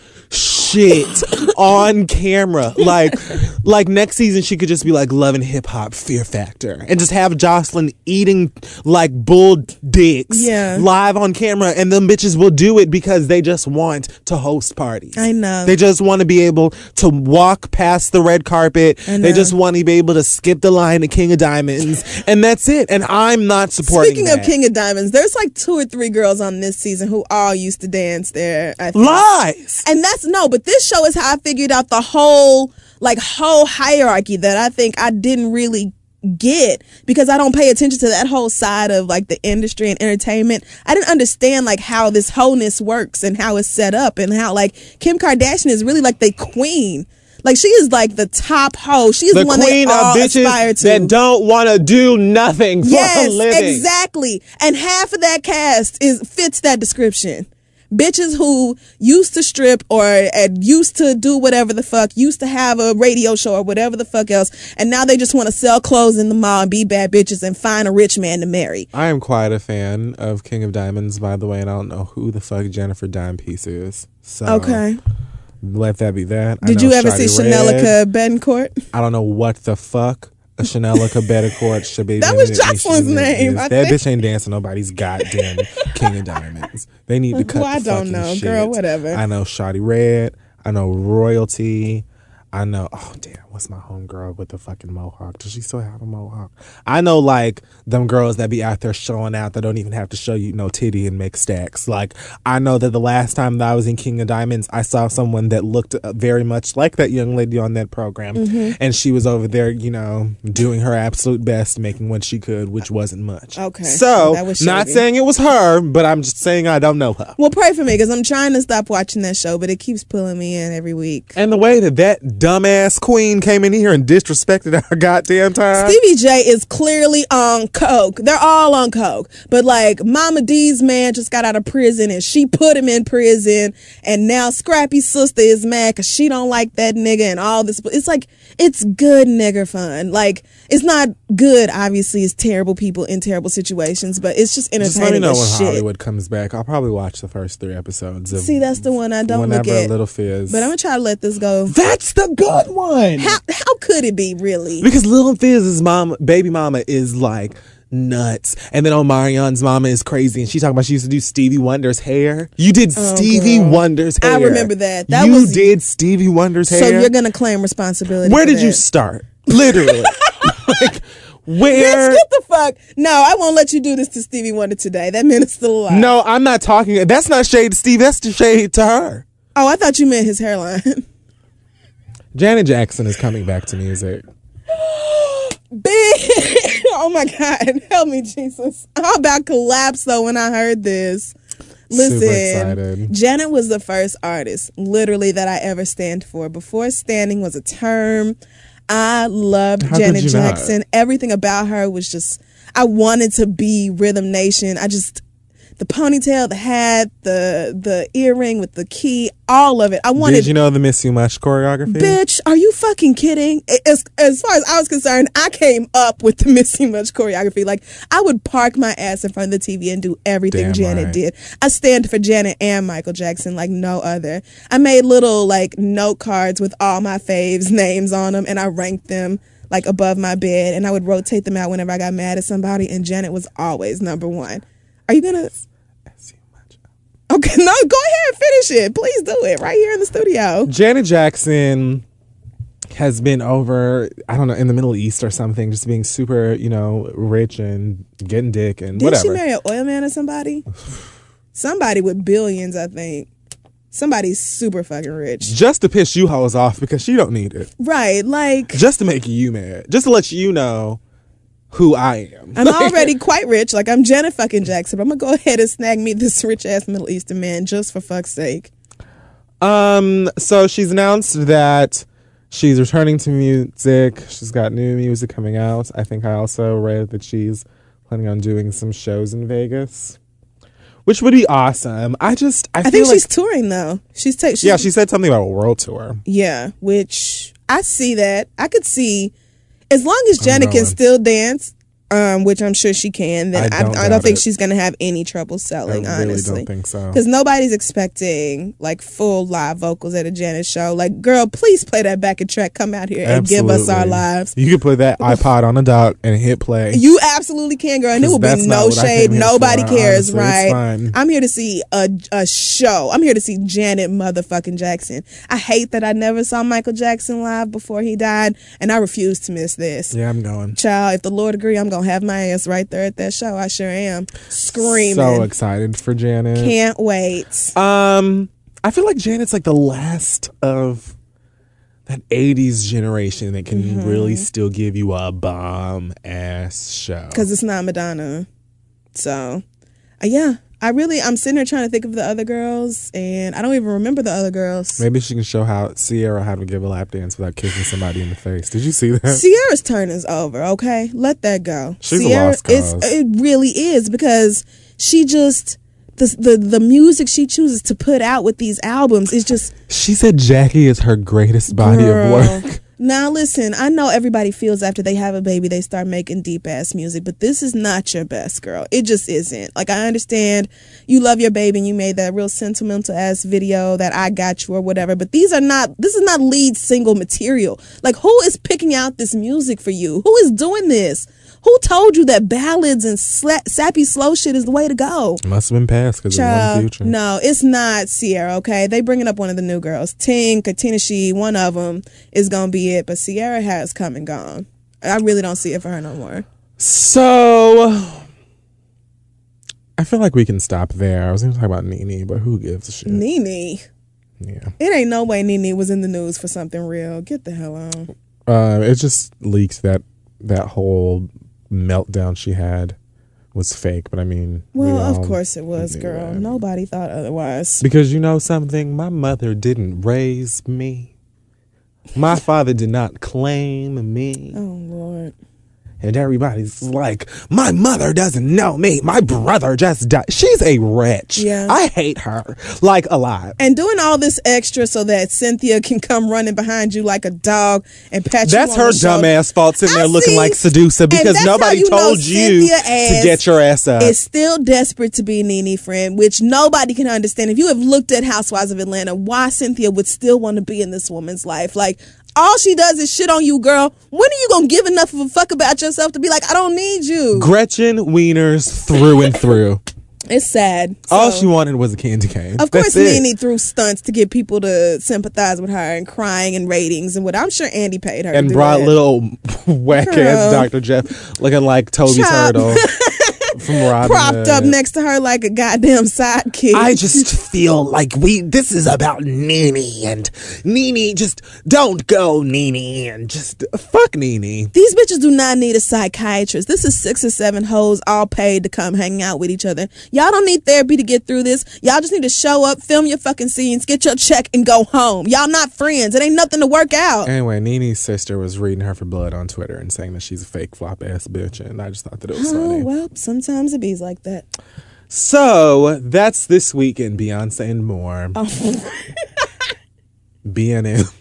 shit on camera. Like, like next season she could just be like Love and Hip Hop Fear Factor and just have Jocelyn eating like bull dicks Yeah. live on camera, and them bitches will do it because they just want to host parties. I know. They just want to be able to walk past the red carpet. I They know. just want to be able to skip the line of King of Diamonds, and that's it. And I'm not supporting Speaking that. of King of Diamonds, there's like two or three girls on this season who all used to dance there. I think. Lies. And that's no, but this show is how I figured out the whole like whole hierarchy that I think I didn't really get because I don't pay attention to that whole side of like the industry and entertainment. I didn't understand like how this wholeness works and how it's set up and how like Kim Kardashian is really like the queen. Like she is like the top hoe. She is The the one they queen all of aspire bitches to. that don't want to do nothing for Yes, a living. exactly. And half of that cast is fits that description. Bitches who used to strip or uh, used to do whatever the fuck, used to have a radio show or whatever the fuck else, and now they just want to sell clothes in the mall and be bad bitches and find a rich man to marry. I am quite a fan of King of Diamonds, by the way, and I don't know who the fuck Jennifer Dimepiece is. So Okay. let that be that. I Did know you ever see Shawty Red. Chanelica Betancourt? I don't know what the fuck a Chanelica Betancourt should be. That was Jocelyn's name, I That think. bitch ain't dancing nobody's goddamn King of Diamonds. They need to cut Well, I the don't fucking know, shit. girl, whatever. I know Shawty Red. I know Royalty. I know, oh damn, what's my homegirl with the fucking mohawk? Does she still have a mohawk? I know like them girls that be out there showing out that don't even have to show you no titty and make stacks. Like I know that the last time that I was in King of Diamonds, I saw someone that looked uh, very much like that young lady on that program. Mm-hmm. And she was over there, you know, doing her absolute best, making what she could, which wasn't much. Okay, So, that was not shady. saying it was her, but I'm just saying I don't know her. Well, pray for me because I'm trying to stop watching that show, but it keeps pulling me in every week. And the way that that dumbass queen came in here and disrespected our goddamn time. Stevie J is clearly on coke. They're all on coke. But like Mama D's man just got out of prison and she put him in prison. And now Scrappy's sister is mad because she don't like that nigga and all this. It's like, it's good nigger fun. Like, it's not good, obviously. It's terrible people in terrible situations, but it's just entertaining Just let me know as when shit. Hollywood comes back. I'll probably watch the first three episodes. Of See, that's the one I don't Whenever look a at. Little Fizz. But I'm going to try to let this go. That's the good one. How, how could it be, really? Because Lil Fizz's mom, baby mama, is like nuts, and then Omarion's mama is crazy, and she talking about she used to do Stevie Wonder's hair. You did Oh, Stevie girl. Wonder's hair. I remember that. That you was- did Stevie Wonder's So hair. you're going to claim responsibility Where for did you that. start? Literally, like where? Bitch, get the fuck. No, I won't let you do this to Stevie Wonder today. That man is still alive. No, I'm not talking. That's not shade to Steve. That's the shade to her. Oh, I thought you meant his hairline. Janet Jackson is coming back to music. Big. Oh my God. Help me, Jesus. I about collapsed though when I heard this. Listen, Super excited. Janet was the first artist, literally, that I ever stand for. Before standing was a term. I loved How could Janet you not? Jackson. Everything about her was just, I wanted to be Rhythm Nation. I just, the ponytail, the hat, the the earring with the key, all of it. I wanted. Did you know the Miss You Much choreography? Bitch, are you fucking kidding? As, as far as I was concerned, I came up with the Missy Much choreography. Like, I would park my ass in front of the T V and do everything Damn Janet right. did. I stand for Janet and Michael Jackson like no other. I made little, like, note cards with all my faves' names on them, and I ranked them, like, above my bed, and I would rotate them out whenever I got mad at somebody, and Janet was always number one. Are you gonna... Miss You Much. Okay, no, go ahead, finish it. Please do it right here in the studio. Janet Jackson has been over, I don't know, in the Middle East or something, just being super, you know, rich and getting dick and Didn't whatever. she marry an oil man or somebody? Somebody with billions, I think. Somebody's super fucking rich. Just to piss you hoes off because she don't need it. Right, like... Just to make you mad. Just to let you know who I am. I'm already quite rich. Like, I'm Janet fucking Jackson. But I'm going to go ahead and snag me this rich-ass Middle Eastern man just for fuck's sake. Um, so she's announced that she's returning to music. She's got new music coming out. I think I also read that she's planning on doing some shows in Vegas, which would be awesome. I just, I, I feel think like, she's touring though. She's taking. Yeah, she said something about a world tour. Yeah, which I see that. I could see, as long as I'm Janet can going. still dance, um, which I'm sure she can. Then I I don't don't, I don't doubt think it. she's gonna have any trouble selling. I really honestly, don't think so. because nobody's expecting like full live vocals at a Janet show. Like, girl, please play that backing track. Come out here and Absolutely. give us our lives. You could put that iPod on the dock and hit play. You absolutely can, girl, and it 'Cause will be that's not no what I shade. came here Nobody for, cares, honestly. It's right? fine. I'm here to see a a show. I'm here to see Janet motherfucking Jackson. I hate that I never saw Michael Jackson live before he died, and I refuse to miss this. Yeah, I'm going. Child, if the Lord agree, I'm gonna have my ass right there at that show. I sure am. Screaming. So excited for Janet. Can't wait. Um, I feel like Janet's like the last of that eighties generation that can Mm-hmm. really still give you a bomb ass show. Because it's not Madonna. So, uh, yeah. I really, I'm sitting here trying to think of the other girls, and I don't even remember the other girls. Maybe she can show how Sierra how to give a lap dance without kicking somebody in the face. Did you see that? Sierra's turn is over, okay? Let that go. She's a Sierra, lost it's, cause. it really is, because she just, the, the the music she chooses to put out with these albums is just... She said Jackie is her greatest body Girl. of work. Now listen, I know everybody feels after they have a baby they start making deep ass music, but this is not your best, girl. It just isn't. Like, I understand you love your baby and you made that real sentimental ass video that I got you or whatever, but these are not, this is not lead single material. Like, who is picking out this music for you? Who is doing this? Who told you that ballads and sla- sappy slow shit is the way to go? Must have been passed because it wasn't Future. No, it's not Sierra, okay? They bringing up one of the new girls. Tink, Katina She, one of them is going to be it. But Sierra has come and gone. I really don't see it for her no more. So, I feel like we can stop there. I was going to talk about Nene, but who gives a shit? Nene. Yeah. It ain't no way Nene was in the news for something real. Get the hell on. Uh, it just leaked that that whole meltdown she had was fake, but I mean... Well, we of all course it was, knew girl. that. Nobody thought otherwise. Because you know something? My mother didn't raise me. My father did not claim me. Oh, Lord. And everybody's like, my mother doesn't know me. My brother just died. She's a wretch. Yeah. I hate her. Like, a lot. And doing all this extra so that Cynthia can come running behind you like a dog and pat you That's on her the shoulder. dumbass fault sitting I there looking see. like Sedusa And because that's how nobody you know told you Cynthia to ass get your ass up. is still desperate to be Nene friend, which nobody can understand. If you have looked at Housewives of Atlanta, why Cynthia would still want to be in this woman's life. Like, all she does is shit on you, girl. When are you going to give enough of a fuck about yourself to be like, I don't need you? Gretchen Wieners through and through. It's sad. All So, she wanted was a candy cane. Of course, That's it. Nene threw stunts to get people to sympathize with her and crying and ratings and what. I'm sure Andy paid her. And to do brought that. little whack ass Girl. Doctor Jeff looking like Toby Chop. Turtle from Robin propped Hood. up next to her like a goddamn sidekick. I just feel like we this is about Nene and Nene just don't go Nene and just fuck Nene. These bitches do not need a psychiatrist. This is six or seven hoes all paid to come hang out with each other. Y'all don't need therapy to get through this. Y'all just need to show up, film your fucking scenes, get your check, and go home. Y'all not friends. It ain't nothing to work out. Anyway, Nene's sister was reading her for blood on Twitter and saying that she's a fake flop ass bitch, and I just thought that it was Oh, funny. well, sometimes it bees like that. So that's this week in Beyonce and More. Oh. B N M.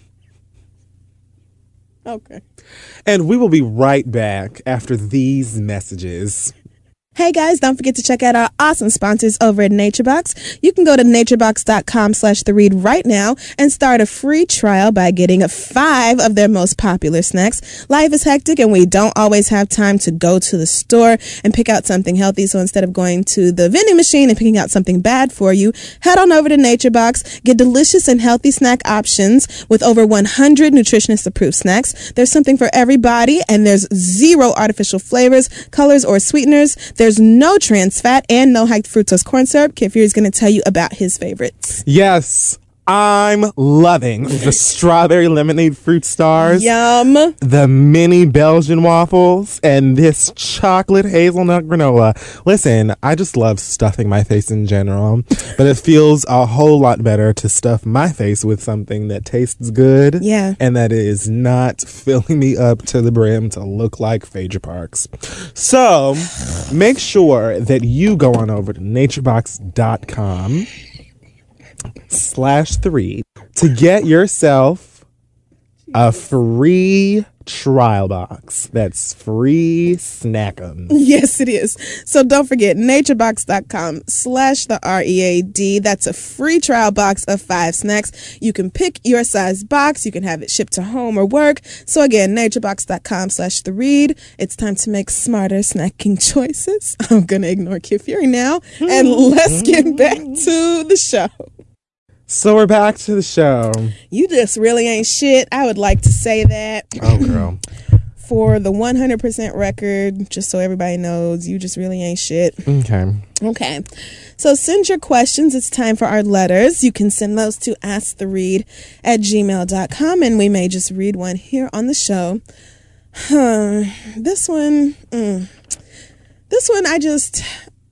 Okay. And we will be right back after these messages. Hey guys, don't forget to check out our awesome sponsors over at NatureBox. You can go to naturebox.com slash the read right now and start a free trial by getting five of their most popular snacks. Life is hectic and we don't always have time to go to the store and pick out something healthy. So instead of going to the vending machine and picking out something bad for you, head on over to NatureBox. Get delicious and healthy snack options with over one hundred nutritionist approved snacks. There's something for everybody and there's zero artificial flavors, colors, or sweeteners. There's no trans fat and no high fructose corn syrup. Kid Fury is going to tell you about his favorites. Yes. I'm loving the strawberry lemonade fruit stars, Yum. the mini Belgian waffles, and this chocolate hazelnut granola. Listen, I just love stuffing my face in general, but it feels a whole lot better to stuff my face with something that tastes good, yeah, and that is not filling me up to the brim to look like Phaedra Parks. So make sure that you go on over to naturebox dot com slash three to get yourself a free trial box. That's free snackum. Yes, it is. So don't forget, naturebox dot com slash the R E A D. That's a free trial box of five snacks. You can pick your size box. You can have it shipped to home or work. So again, naturebox dot com slash the read. It's time to make smarter snacking choices. I'm going to ignore Kid Fury now. And let's get back to the show. So we're back to the show. You just really ain't shit. I would like to say that. Oh, girl. For the one hundred percent record, just so everybody knows, you just really ain't shit. Okay. Okay. So send your questions. It's time for our letters. You can send those to ask the read at gmail dot com, and we may just read one here on the show. Huh. This one, mm, this one I just...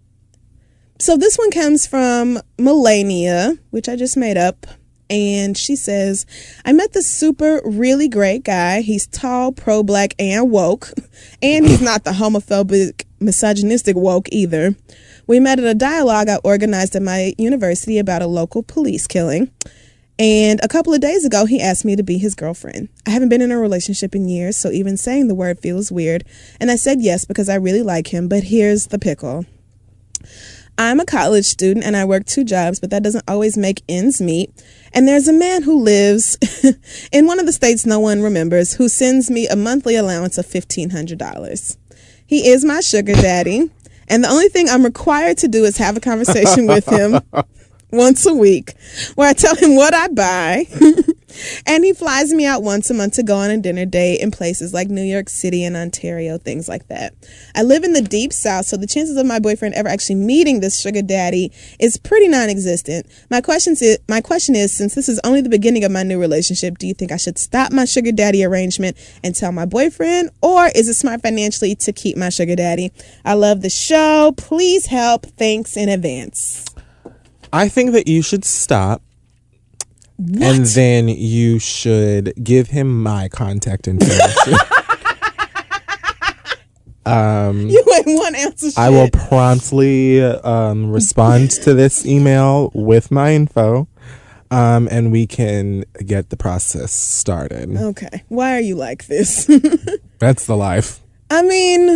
So this one comes from Melania, which I just made up. And she says, I met this super, really great guy. He's tall, pro-black, and woke. And he's not the homophobic, misogynistic woke either. We met at a dialogue I organized at my university about a local police killing. And a couple of days ago, he asked me to be his girlfriend. I haven't been in a relationship in years, so even saying the word feels weird. And I said yes because I really like him, but here's the pickle. I'm a college student and I work two jobs, but that doesn't always make ends meet. And there's a man who lives in one of the states no one remembers who sends me a monthly allowance of fifteen hundred dollars. He is my sugar daddy. And the only thing I'm required to do is have a conversation with him once a week where I tell him what I buy. And he flies me out once a month to go on a dinner date in places like New York City and Ontario, things like that. I live in the deep south, so the chances of my boyfriend ever actually meeting this sugar daddy is pretty non-existent. My question is, my question is, since this is only the beginning of my new relationship, do you think I should stop my sugar daddy arrangement and tell my boyfriend, or is it smart financially to keep my sugar daddy? I love the show. Please help. Thanks in advance. I think that you should stop. What? And then you should give him my contact information. um, you ain't one answer shit. I will promptly um, respond to this email with my info, um, and we can get the process started. Okay. Why are you like this? That's the life. I mean,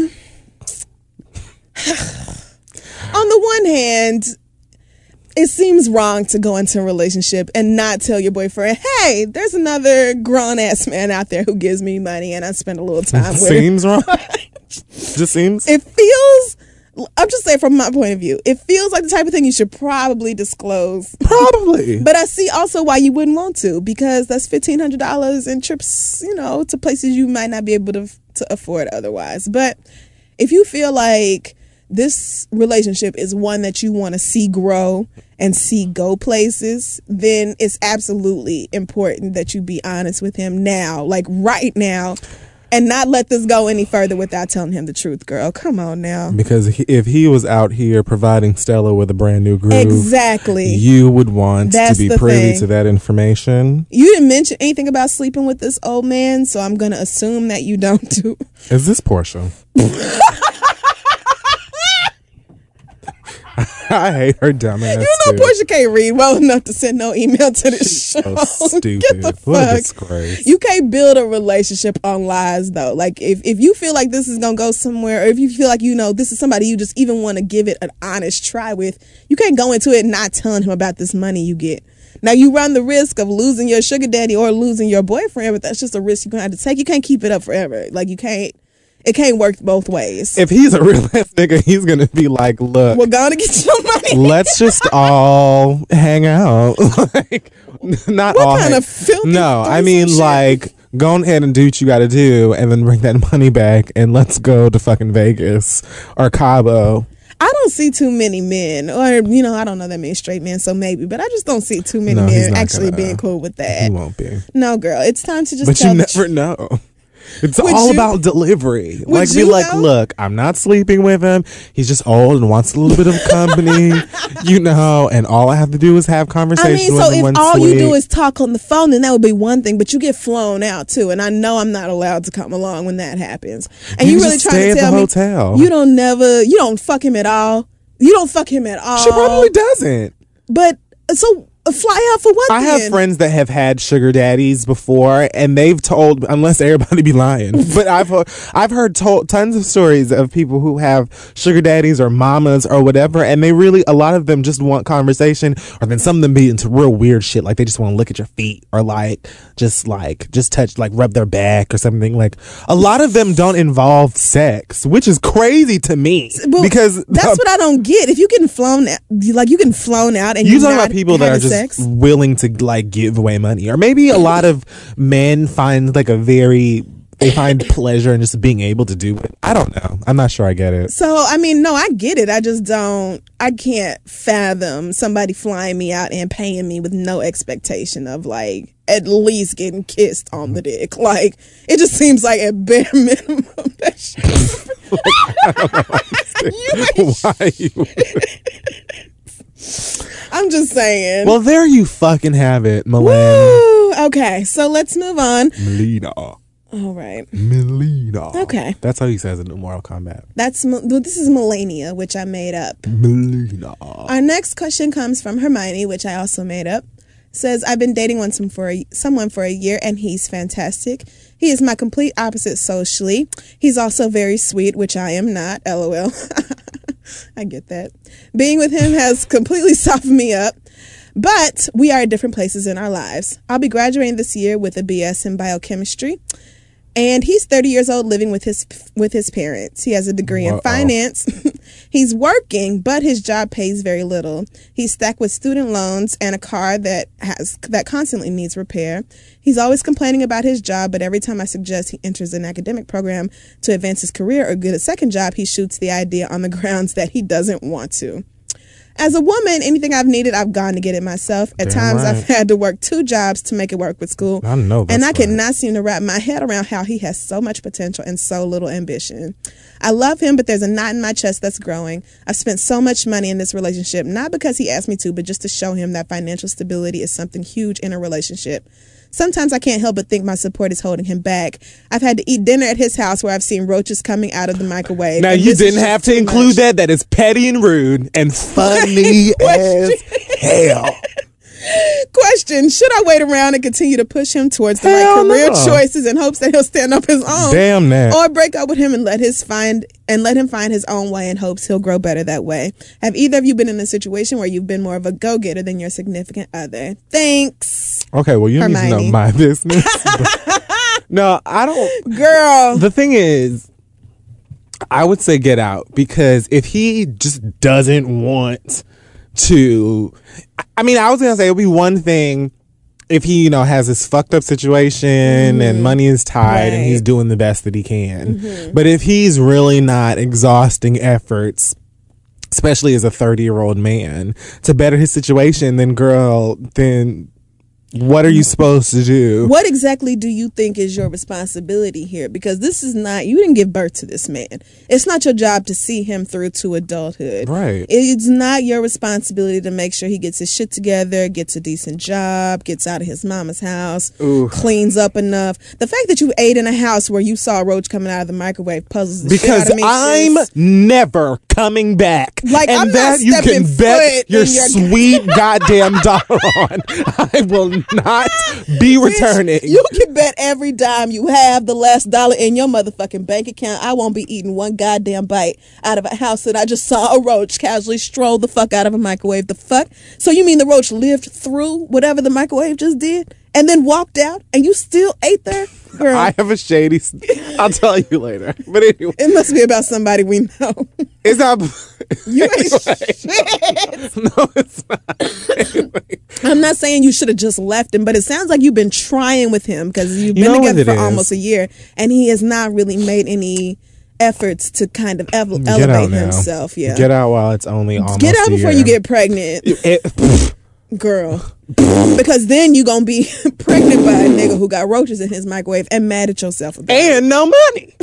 on the one hand, it seems wrong to go into a relationship and not tell your boyfriend, hey, there's another grown-ass man out there who gives me money and I spend a little time with him. Seems wrong. Just seems. It feels, I'm just saying from my point of view, it feels like the type of thing you should probably disclose. Probably. But I see also why you wouldn't want to, because that's fifteen hundred dollars in trips, you know, to places you might not be able to, to afford otherwise. But if you feel like this relationship is one that you want to see grow and see go places, then it's absolutely important that you be honest with him now, like right now, and not let this go any further without telling him the truth, girl. Come on now. Because he, if he was out here providing Stella with a brand new groove, exactly, you would want That's to be the privy thing. to that information. You didn't mention anything about sleeping with this old man, so I'm going to assume that you don't do. Is this Portia? I hate her dumbass. You know too. Portia can't read well enough to send no email to this show. So stupid. Get the What a fuck. disgrace. You can't build a relationship on lies, though. Like, if, if you feel like this is going to go somewhere, or if you feel like, you know, this is somebody you just even want to give it an honest try with, you can't go into it not telling him about this money you get. Now, you run the risk of losing your sugar daddy or losing your boyfriend, but that's just a risk you're going to have to take. You can't keep it up forever. Like, you can't. It can't work both ways. If he's a real ass nigga, he's gonna be like, look, we're gonna get your money. Let's just all hang out. Like, not what all kind hang- of filthy No, I threesome mean shit? like go ahead and do what you got to do, and then bring that money back, and let's go to fucking Vegas or Cabo. I don't see too many men, or, you know, I don't know that many straight men, so maybe, but I just don't see too many No, he's men not actually gonna- being cool with that. He won't be. No, girl, it's time to just But tell you the never tr- know. It's Would all you- about delivery. Like, be you like, know? look, I'm not sleeping with him. He's just old and wants a little bit of company, you know, and all I have to do is have I conversations mean, with so him if once all a you week. do is talk on the phone, then that would be one thing. But you get flown out too, and I know I'm not allowed to come along when that happens. And You you, can really just trying stay to at the tell me hotel. you don't never, you don't fuck him at all. You don't fuck him at all. She probably doesn't. But so uh, fly out for what? I then? have friends that have had sugar daddies before, and they've told, unless everybody be lying, but I've heard, I've heard told tons of stories of people who have sugar daddies or mamas or whatever, and they really, a lot of them just want conversation, or then some of them be into real weird shit, like they just want to look at your feet, or like just like just touch, like rub their back or something. Like a lot of them don't involve sex, which is crazy to me Well, because that's what I don't get. If you getting flown, out, like you getting flown out, and you you're talking not about people that are having just sex. willing to like give away money, or maybe a lot of men find like a very they find pleasure in just being able to do it. I don't know. I'm not sure I get it. So, I mean, no, I get it. I just don't, I can't fathom somebody flying me out and paying me with no expectation of like at least getting kissed on the dick. Like, it just seems like at bare minimum that shit. Why you? I'm just saying. Well, there you fucking have it, Milan. Woo! Okay, so let's move on. Melina. All right. Melina. Okay. That's how he says it in Mortal Kombat. That's well, this is Melania, which I made up. Melina. Our next question comes from Hermione, which I also made up. Says, I've been dating one some for a, someone for a year, and he's fantastic. He is my complete opposite socially. He's also very sweet, which I am not. LOL. I get that. Being with him has completely softened me up. But we are at different places in our lives. I'll be graduating this year with a B S in biochemistry. And he's thirty years old, living with his with his parents. He has a degree in Uh-oh. finance. He's working, but his job pays very little. He's stacked with student loans and a car that has that constantly needs repair. He's always complaining about his job, but every time I suggest he enters an academic program to advance his career or get a second job, he shoots the idea on the grounds that he doesn't want to. As a woman, anything I've needed, I've gone to get it myself. At Damn times, right. I've had to work two jobs to make it work with school. I know that's And I right. cannot seem to wrap my head around how he has so much potential and so little ambition. I love him, but there's a knot in my chest that's growing. I've spent so much money in this relationship, not because he asked me to, but just to show him that financial stability is something huge in a relationship. Sometimes I can't help but think my support is holding him back. I've had to eat dinner at his house where I've seen roaches coming out of the microwave. Now, and you this is didn't just have to too include much. that. That is petty and rude and funny as hell. Question, should I wait around and continue to push him towards the Hell right career no. choices in hopes that he'll stand up his own? Damn that. Or break up with him and let his find and let him find his own way in hopes he'll grow better that way. Have either of you been in a situation where you've been more of a go-getter than your significant other? Thanks. Okay, well, you need to Hermione. know my business. No, I don't. Girl. The thing is, I would say get out, because if he just doesn't want to, I mean, I was gonna say it would be one thing if he, you know, has this fucked up situation and money is tight and Right. he's doing the best that he can. But if he's really not exhausting efforts, especially as a thirty year old man, to better his situation, then girl, then what are you supposed to do? What exactly do you think is your responsibility here? Because this is not, you didn't give birth to this man. It's not your job to see him through to adulthood. Right. It's not your responsibility to make sure he gets his shit together, gets a decent job, gets out of his mama's house, Ooh. cleans up enough. The fact that you ate in a house where you saw a roach coming out of the microwave puzzles the Because shit out of me. I'm sis. never coming back. Like, and I'm not that you can stepping bet foot your in your- sweet goddamn dollar on. I will not be returning. Bitch, you can bet every dime you have the last dollar in your motherfucking bank account. I won't be eating one goddamn bite out of a house that I just saw a roach casually stroll the fuck out of a microwave. The fuck? So you mean the roach lived through whatever the microwave just did and then walked out and you still ate there? Girl, I have a shady. s- I'll tell you later. But anyway, it must be about somebody we know. it's not. You ain't Anyway. shit. No, it's not. Anyway. I'm not saying you should have just left him, but it sounds like you've been trying with him because you've You been know what together it for is? almost a year, and he has not really made any efforts to kind of ele- Get out elevate now. himself. Yeah, Get out while it's only almost get out a before year. you get pregnant, It- girl. Because then you gonna be pregnant by a nigga who got roaches in his microwave and mad at yourself about it. and no money.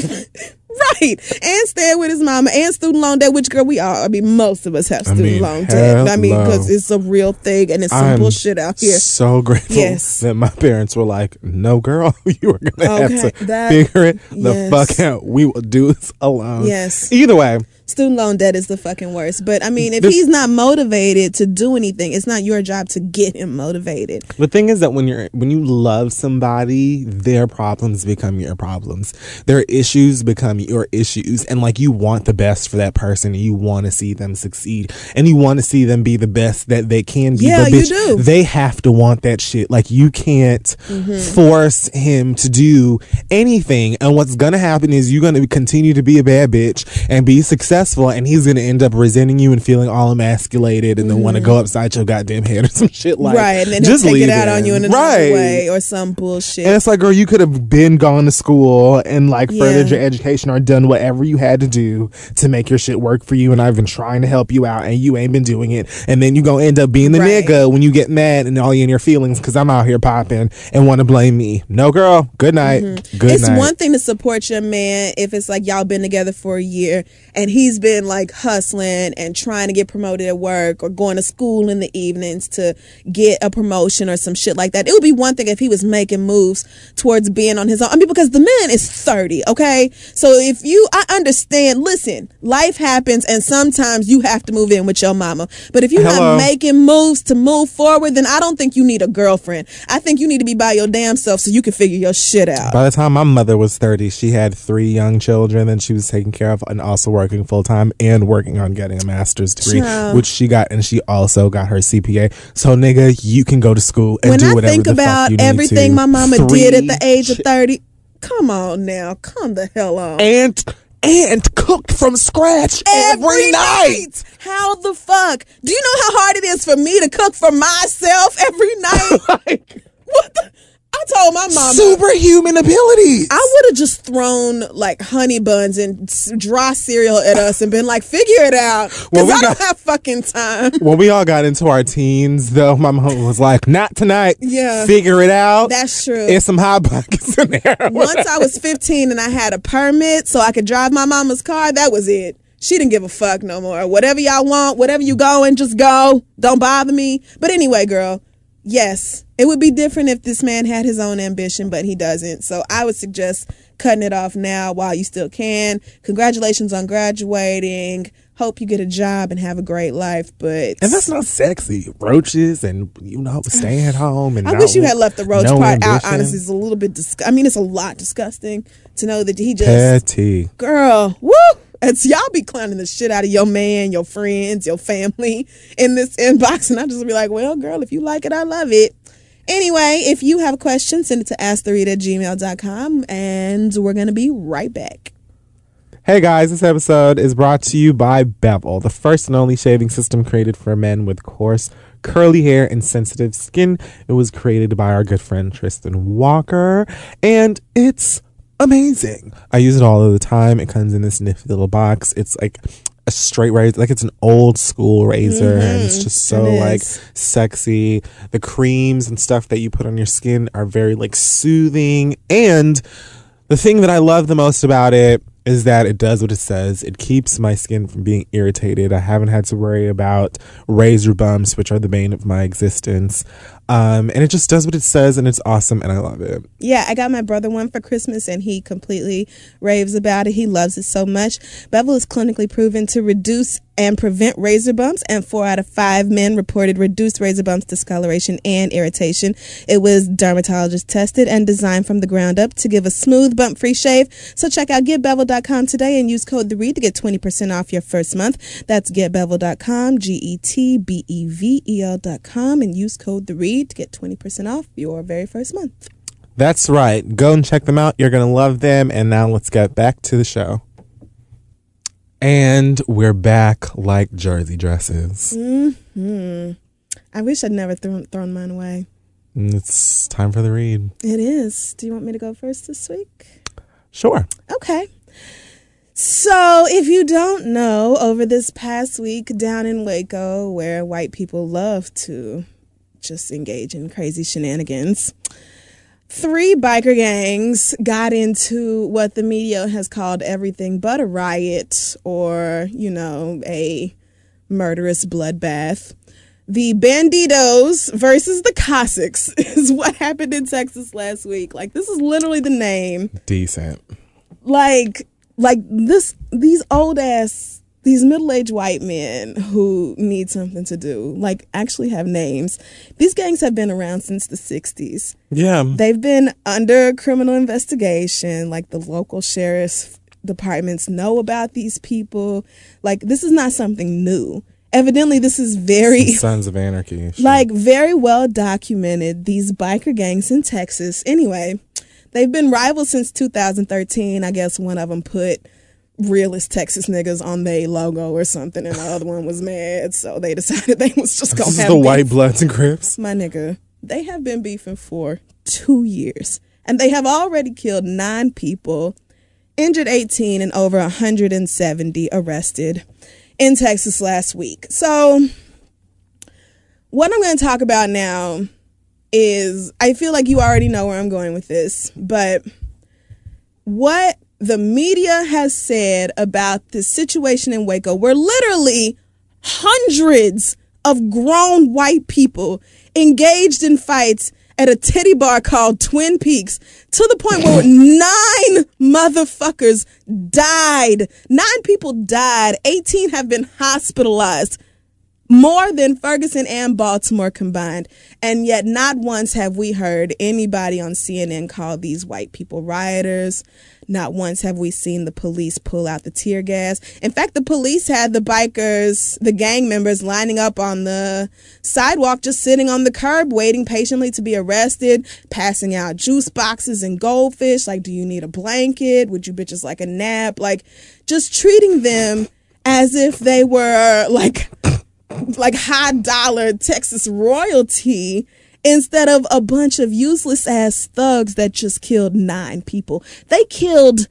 Right, and staying with his mama and student loan debt, which girl we all, I mean most of us have I student mean, loan debt. I mean, hello. because it's a real thing and it's some I'm bullshit out here. So grateful Yes. that my parents were like, "No, girl, you are gonna Okay, have to that- figure it the yes. fuck out. We will do this alone." Yes. Either way, Student loan debt is the fucking worst. But I mean, if This- he's not motivated to do anything, it's not your job to get him motivated. the thing is that when you're when you love somebody, their problems become your problems. Their issues become your issues, and like you want the best for that person, and you want to see them succeed, and you want to see them be the best that they can be. Yeah, but you bitch, do. They have to want that shit. Like you can't Mm-hmm. force him to do anything. And what's gonna happen is you're gonna continue to be a bad bitch and be successful, and he's gonna end up resenting you and feeling all emasculated, and then want to go upside your goddamn head or some shit like. Mm-hmm. Right, and then he'll just take leave it out on you in another right. way or some bullshit. And it's like, girl, you could have been gone to school and like furthered Yeah. your education or done whatever you had to do to make your shit work for you. And I've been trying to help you out, and you ain't been doing it. And then you gonna end up being the Right. nigga when you get mad and all you in your feelings because I'm out here popping and want to blame me. No, girl. Good night. Good It's night. one thing to support your man if it's like y'all been together for a year and he's been like hustling and trying to get promoted at work or going to school in the evenings to get a promotion or some shit like that. It would be one thing if he was making moves towards being on his own. I mean, because the man is thirty, okay? So if you, I understand, listen, life happens and sometimes you have to move in with your mama. But if you're Hello. not making moves to move forward, then I don't think you need a girlfriend. I think you need to be by your damn self so you can figure your shit out. By the time my mother was thirty, she had three young children and she was taking care of and also working full time and working on getting a master's degree, Child. which she got, and she also got her C P A. So, nigga, you can go to school and When do I whatever think the fuck about you need everything to. my mama Three did at the age of chi- thirty, come on now, come the hell on. and and cooked from scratch every, night. How the fuck? Do you know how hard it is for me to cook for myself every night? Like, What the? I told my mama. superhuman abilities. I would have just thrown like honey buns and s- dry cereal at us and been like, figure it out. Because Well, we I got- don't have fucking time. When we all got into our teens, though, my mom was like, "Not tonight. Yeah. Figure it out. That's true. It's some hot pockets in there." Once I was fifteen and I had a permit so I could drive my mama's car, that was it. She didn't give a fuck no more. Whatever y'all want, whatever you going, just go. Don't bother me. But anyway, girl, yes, it would be different if this man had his own ambition, but he doesn't. So I would suggest cutting it off now while you still can. Congratulations on graduating. Hope you get a job and have a great life. But And that's not sexy. Roaches and, you know, staying at home. And I not- wish you had left the roach no part out. ambition. Honestly, it's a little bit. Dis- I mean, it's a lot disgusting to know that he just. Petty. Girl, woo! It's y'all be clowning the shit out of your man, your friends, your family in this inbox, and I just be like, well, girl, if you like it, I love it. Anyway, if you have a question, send it to ask the read at gmail dot com, and we're going to be right back. Hey guys, this episode is brought to you by Bevel, the first and only shaving system created for men with coarse, curly hair and sensitive skin. It was created by our good friend Tristan Walker, and it's amazing. I use it all of the time. It comes in this nifty little box. It's like a straight razor, like it's an old school razor, Mm-hmm. and it's just so It like is. sexy. The creams and stuff that you put on your skin are very like soothing, and the thing that I love the most about it is that it does what it says. It keeps my skin from being irritated. I haven't had to worry about razor bumps, which are the bane of my existence. Um, and it just does what it says, and it's awesome, and I love it. Yeah, I got my brother one for Christmas, and he completely raves about it. He loves it so much. Bevel is clinically proven to reduce and prevent razor bumps, and four out of five men reported reduced razor bumps, discoloration, and irritation. It was dermatologist tested and designed from the ground up to give a smooth, bump-free shave. So check out get bevel dot com today and use code THEREAD to get twenty percent off your first month. That's get bevel dot com, G E T B E V E L dot com, and use code THEREAD to get twenty percent off your very first month. That's right. Go and check them out. You're going to love them. And now let's get back to the show. And we're back like jersey dresses. Mm-hmm. I wish I'd never thrown, thrown mine away. It's time for the read. It is. Do you want me to go first this week? Sure. Okay. So, if you don't know, over this past week down in Waco, where white people love to just engage in crazy shenanigans, three biker gangs got into what the media has called everything but a riot or, you know, a murderous bloodbath. The Bandidos versus the Cossacks is what happened in Texas last week. Like, this is literally the name. Decent. Like, like this, these old ass, these middle-aged white men who need something to do, like, actually have names. These gangs have been around since the sixties. Yeah. They've been under criminal investigation. Like, the local sheriff's departments know about these people. Like, this is not something new. Evidently, this is very... Sons of Anarchy. Sure. Like, very well documented. These biker gangs in Texas. Anyway, they've been rivals since two thousand thirteen. I guess one of them put realist Texas niggas on their logo or something, and the other one was mad, so they decided they was just gonna this have is the beef. White Bloods and Crips. My nigga, they have been beefing for two years, and they have already killed nine people, injured eighteen, and over one hundred seventy arrested in Texas last week. So what I'm going to talk about now is, I feel like you already know where I'm going with this, but what the media has said about this situation in Waco, where literally hundreds of grown white people engaged in fights at a titty bar called Twin Peaks, to the point where nine motherfuckers died. Nine people died. eighteen have been hospitalized. More than Ferguson and Baltimore combined. And yet not once have we heard anybody on C N N call these white people rioters. Not once have we seen the police pull out the tear gas. In fact, the police had the bikers, the gang members, lining up on the sidewalk, just sitting on the curb, waiting patiently to be arrested, passing out juice boxes and goldfish. Like, do you need a blanket? Would you bitches like a nap? Like, just treating them as if they were like... like high dollar Texas royalty, instead of a bunch of useless ass thugs that just killed nine people. They killed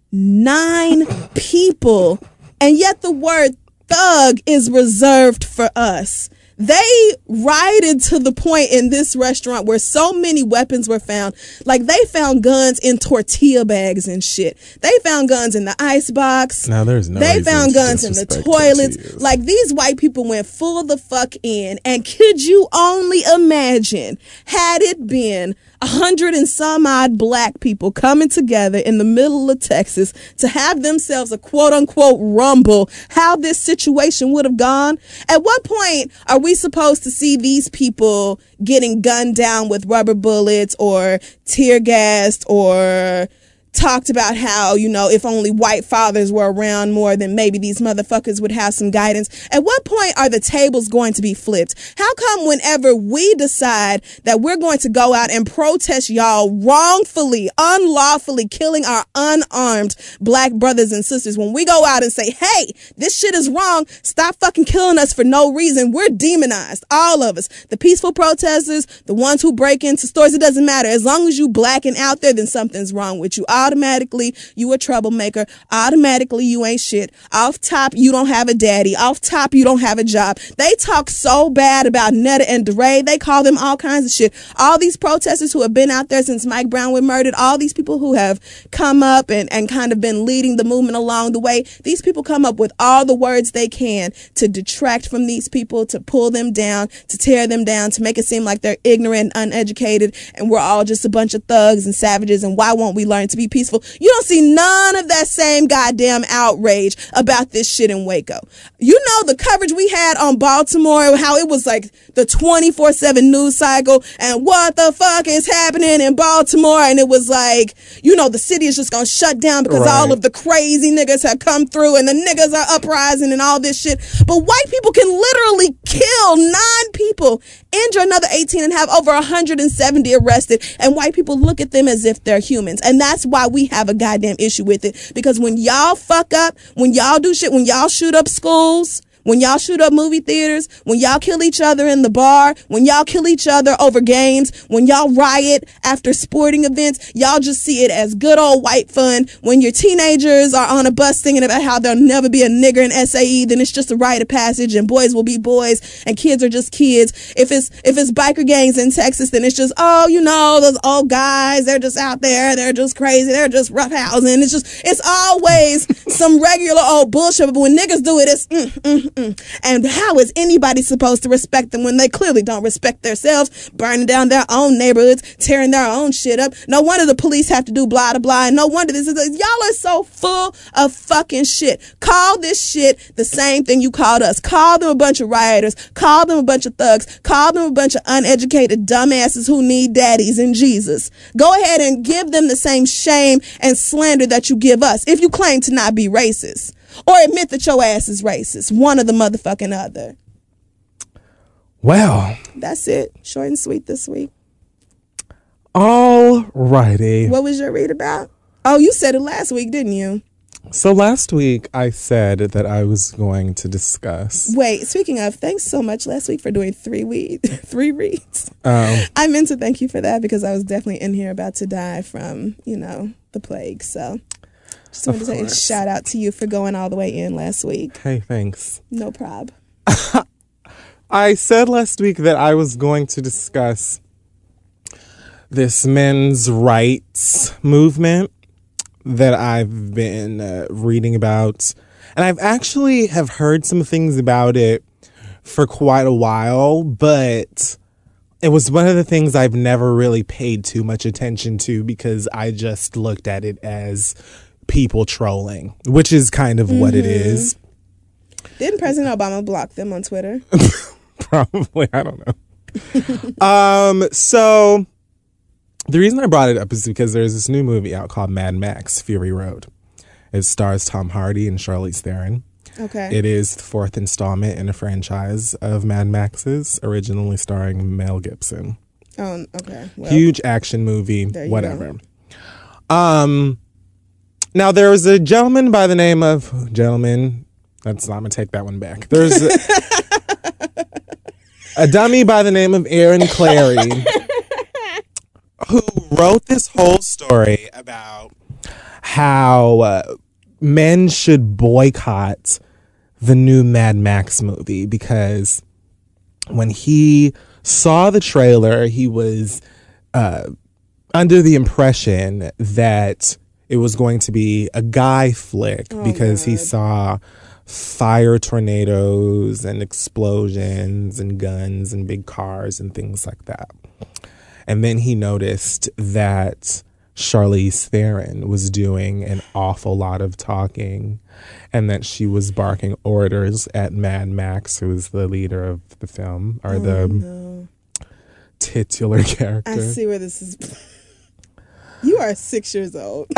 nine people, and yet the word thug is reserved for us. They rioted to the point in this restaurant where so many weapons were found. Like, they found guns in tortilla bags and shit. They found guns in the icebox. Now there's no They reason found to guns in the disrespect toilets. tortillas. Like, these white people went full the fuck in. And could you only imagine, had it been a hundred and some odd black people coming together in the middle of Texas to have themselves a quote unquote rumble, how this situation would have gone? At what point are we supposed to see these people getting gunned down with rubber bullets or tear gassed, or talked about how, you know, if only white fathers were around more, then maybe these motherfuckers would have some guidance? At what point are the tables going to be flipped? How come whenever we decide that we're going to go out and protest y'all wrongfully, unlawfully killing our unarmed black brothers and sisters, when we go out and say, hey, this shit is wrong, stop fucking killing us for no reason, we're demonized, all of us, the peaceful protesters, the ones who break into stores, it doesn't matter. As long as you black and out there, then something's wrong with you. Automatically, you a troublemaker. Automatically, you ain't shit. Off top, you don't have a daddy. Off top, you don't have a job. They talk so bad about Netta and DeRay. They call them all kinds of shit. All these protesters who have been out there since Mike Brown was murdered, all these people who have come up and, and kind of been leading the movement along the way, these people come up with all the words they can to detract from these people, to pull them down, to tear them down, to make it seem like they're ignorant and uneducated, and we're all just a bunch of thugs and savages, and why won't we learn to be peaceful? You don't see none of that same goddamn outrage about this shit in Waco. You know the coverage we had on Baltimore, how it was like the twenty-four seven news cycle, and what the fuck is happening in Baltimore? And it was like, you know, the city is just gonna shut down because Right. all of the crazy niggas have come through and the niggas are uprising and all this shit. But white people can literally kill nine people, injure another eighteen, and have over one hundred seventy arrested, and white people look at them as if they're humans. And that's why we have a goddamn issue with it, because when y'all fuck up, when y'all do shit, when y'all shoot up schools, when y'all shoot up movie theaters, when y'all kill each other in the bar, when y'all kill each other over games, when y'all riot after sporting events, y'all just see it as good old white fun. When your teenagers are on a bus singing about how there'll never be a nigger in S A E, then it's just a rite of passage and boys will be boys and kids are just kids. If it's if it's biker gangs in Texas, then it's just, oh, you know, those old guys, they're just out there, they're just crazy, they're just roughhousing. It's just, it's always some regular old bullshit. But when niggas do it, it's mm, mm, mm. And how is anybody supposed to respect them when they clearly don't respect themselves, burning down their own neighborhoods, tearing their own shit up? No wonder the police have to do blah, blah, blah. And no wonder this is, y'all are so full of fucking shit. Call this shit the same thing you called us. Call them a bunch of rioters. Call them a bunch of thugs. Call them a bunch of uneducated dumbasses who need daddies and Jesus. Go ahead and give them the same shame and slander that you give us if you claim to not be racist. Or admit that your ass is racist. One or the motherfucking other. Well. That's it. Short and sweet this week. All righty. What was your read about? Oh, you said it last week, didn't you? So last week I said that I was going to discuss. Wait, speaking of, thanks so much last week for doing three weed, three reads. Um, I meant to thank you for that because I was definitely in here about to die from, you know, the plague. So just wanted to say a shout out to you for going all the way in last week. Hey, thanks. No prob. I said last week that I was going to discuss this men's rights movement that I've been uh, reading about. And I've actually have heard some things about it for quite a while, but it was one of the things I've never really paid too much attention to because I just looked at it as people trolling, which is kind of mm-hmm. what it is. Didn't President Obama block them on Twitter? Probably. I don't know. um, so the reason I brought it up is because there's this new movie out called Mad Max Fury Road. It stars Tom Hardy and Charlize Theron. Okay. It is the fourth installment in a franchise of Mad Max's, originally starring Mel Gibson. Oh, okay. Well, huge action movie, whatever. Go. Um, now there was a gentleman by the name of gentleman. That's I'm gonna take that one back. There's a, a dummy by the name of Aaron Clary who wrote this whole story about how uh, men should boycott the new Mad Max movie because when he saw the trailer, he was uh, under the impression that it was going to be a guy flick oh, because God. he saw fire tornadoes and explosions and guns and big cars and things like that. And then he noticed that Charlize Theron was doing an awful lot of talking and that she was barking orders at Mad Max, who is the leader of the film, or oh, the no. titular character. I see where this is. You are six years old.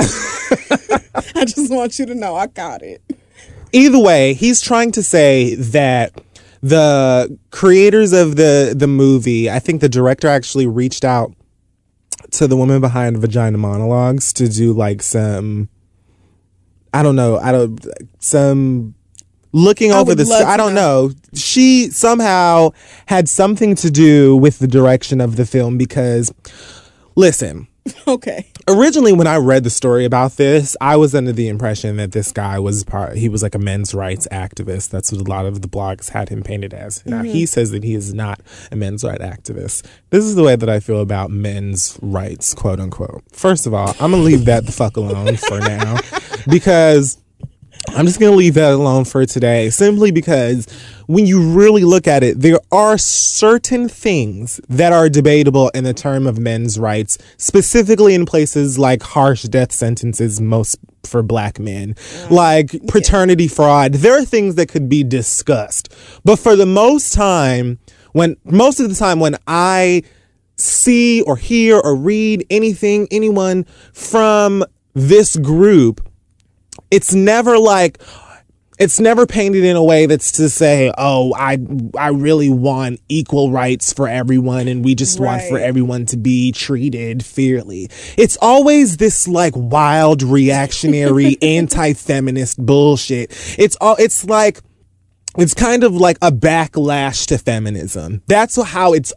I just want you to know I got it. Either way, he's trying to say that the creators of the, the movie, I think the director actually reached out to the woman behind Vagina Monologues to do like some, I don't know, I don't, some looking over the, I don't know. know. She somehow had something to do with the direction of the film because, listen. Okay. Originally, when I read the story about this, I was under the impression that this guy was part, he was like a men's rights activist. That's what a lot of the blogs had him painted as. Now, mm-hmm. he says that he is not a men's rights activist. This is the way that I feel about men's rights, quote unquote. First of all, I'm going to leave that the fuck alone for now because I'm just going to leave that alone for today simply because when you really look at it, there are certain things that are debatable in the term of men's rights, specifically in places like harsh death sentences, most for black men, uh, like paternity yeah. fraud. There are things that could be discussed. But for the most time, when most of the time when I see or hear or read anything, anyone from this group, it's never like, it's never painted in a way that's to say, oh, I I really want equal rights for everyone and we just right. want for everyone to be treated fairly. It's always this like wild, reactionary, anti-feminist bullshit. It's all, it's like it's kind of like a backlash to feminism. That's how it's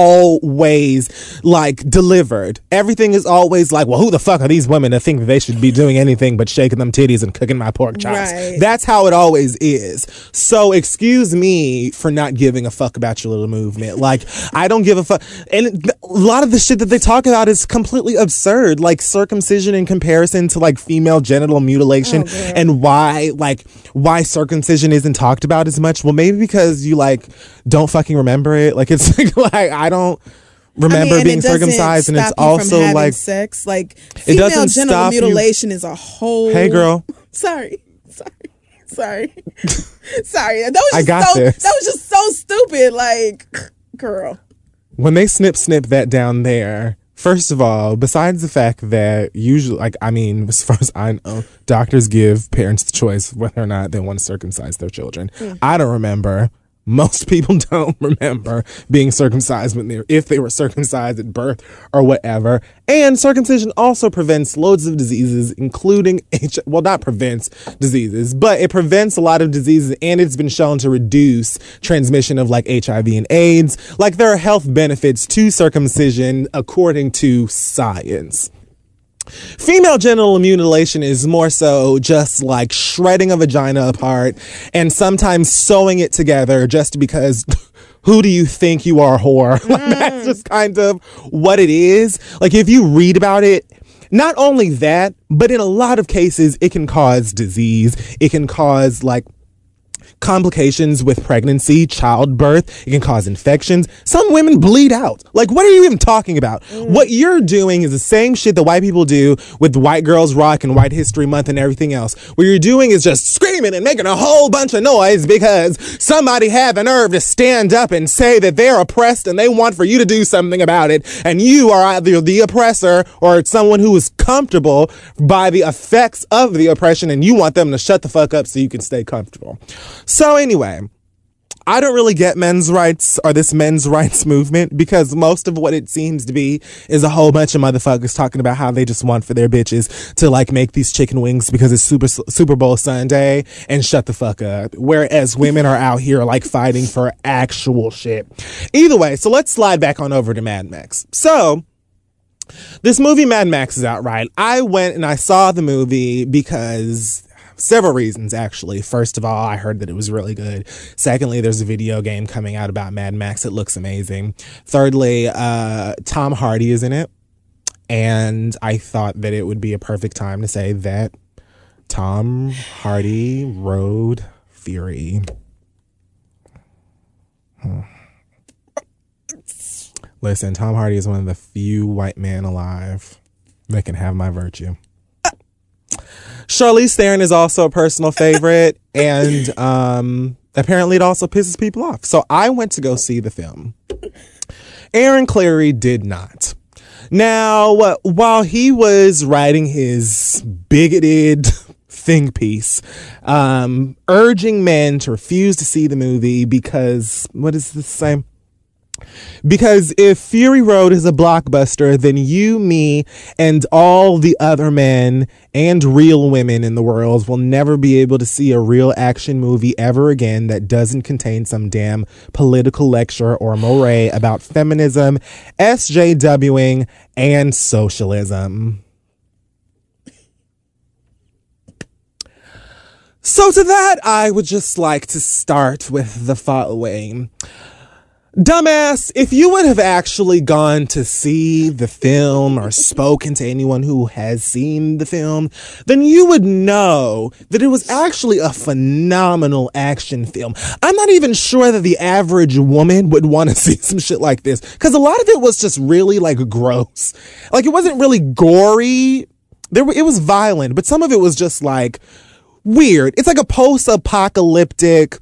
always like delivered. Everything is always like, well, who the fuck are these women that think that they should be doing anything but shaking them titties and cooking my pork chops? Right. That's how it always is. So excuse me for not giving a fuck about your little movement. Like, I don't give a fuck. And a lot of the shit that they talk about is completely absurd. Like circumcision in comparison to like female genital mutilation, oh, and why like why circumcision isn't talked about as much. Well, maybe because you like don't fucking remember it. Like it's like I don't remember I mean, being circumcised, and it's also like sex. Like female genital mutilation you. is a whole. Hey, girl. Sorry, sorry, sorry, sorry. That was just I got so. this. That was just so stupid. Like, girl. When they snip snip that down there. First of all, besides the fact that usually, like, I mean, as far as I know, doctors give parents the choice whether or not they want to circumcise their children. Mm. I don't remember. Most people don't remember being circumcised when they're, if they were circumcised at birth or whatever. And circumcision also prevents loads of diseases, including H. Well, not prevents diseases, but it prevents a lot of diseases, and it's been shown to reduce transmission of like H I V and AIDS. Like there are health benefits to circumcision according to science. Female genital mutilation is more so just like shredding a vagina apart and sometimes sewing it together just because who do you think you are, whore? Mm. Like, that's just kind of what it is. Like if you read about it, not only that, but in a lot of cases, it can cause disease. It can cause like complications with pregnancy, childbirth. It can cause infections. Some women bleed out. Like, what are you even talking about? Mm. What you're doing is the same shit that white people do with White Girls Rock and White History Month and everything else. What you're doing is just screaming and making a whole bunch of noise because somebody had the nerve to stand up and say that they're oppressed and they want for you to do something about it. And you are either the oppressor or someone who is comfortable by the effects of the oppression, and you want them to shut the fuck up so you can stay comfortable. So anyway, I don't really get men's rights or this men's rights movement because most of what it seems to be is a whole bunch of motherfuckers talking about how they just want for their bitches to like make these chicken wings because it's Super Super Bowl Sunday and shut the fuck up. Whereas women are out here like fighting for actual shit. Either way, so let's slide back on over to Mad Max. So this movie Mad Max is out, right? I went and I saw the movie because several reasons, actually. First of all, I heard that it was really good. Secondly, there's a video game coming out about Mad Max. It looks amazing. Thirdly, uh, Tom Hardy is in it. And I thought that it would be a perfect time to say that Tom Hardy rode Fury. Hmm. Listen, Tom Hardy is one of the few white men alive that can have my virtue. Charlize Theron is also a personal favorite, and um, apparently it also pisses people off. So I went to go see the film. Aaron Clarey did not. Now, uh, while he was writing his bigoted think piece, um, urging men to refuse to see the movie because, what is this same? Because if Fury Road is a blockbuster, then you, me, and all the other men and real women in the world will never be able to see a real action movie ever again that doesn't contain some damn political lecture or moray about feminism, SJWing, and socialism. So to that, I would just like to start with the following. Dumbass, if you would have actually gone to see the film or spoken to anyone who has seen the film, then you would know that it was actually a phenomenal action film. I'm not even sure that the average woman would want to see some shit like this, because a lot of it was just really like gross. Like, it wasn't really gory. There, it was violent, but some of it was just like weird. It's like a post-apocalyptic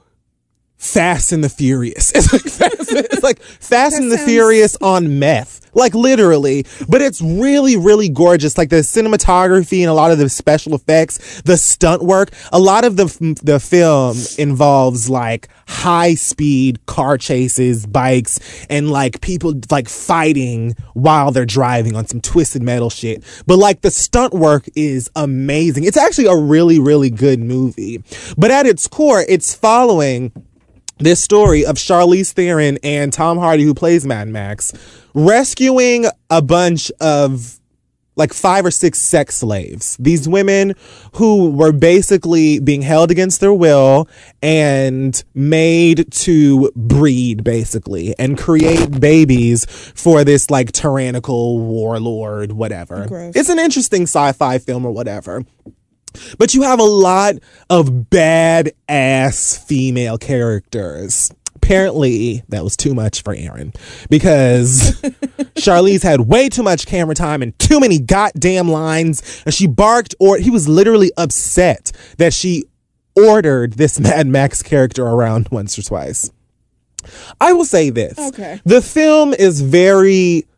Fast and the Furious. It's like Fast, it's like Fast and the sounds... Furious on meth. Like, literally. But it's really, really gorgeous. Like, the cinematography and a lot of the special effects, the stunt work. A lot of the the film involves, like, high-speed car chases, bikes, and, like, people, like, fighting while they're driving on some Twisted Metal shit. But, like, the stunt work is amazing. It's actually a really, really good movie. But at its core, it's following this story of Charlize Theron and Tom Hardy, who plays Mad Max, rescuing a bunch of like five or six sex slaves. These women who were basically being held against their will and made to breed, basically, and create babies for this like tyrannical warlord, whatever. Gross. It's an interesting sci-fi film or whatever. But you have a lot of badass female characters. Apparently, that was too much for Aaron because Charlize had way too much camera time and too many goddamn lines. And she barked, or he was literally upset that she ordered this Mad Max character around once or twice. I will say this. Okay. The film is very...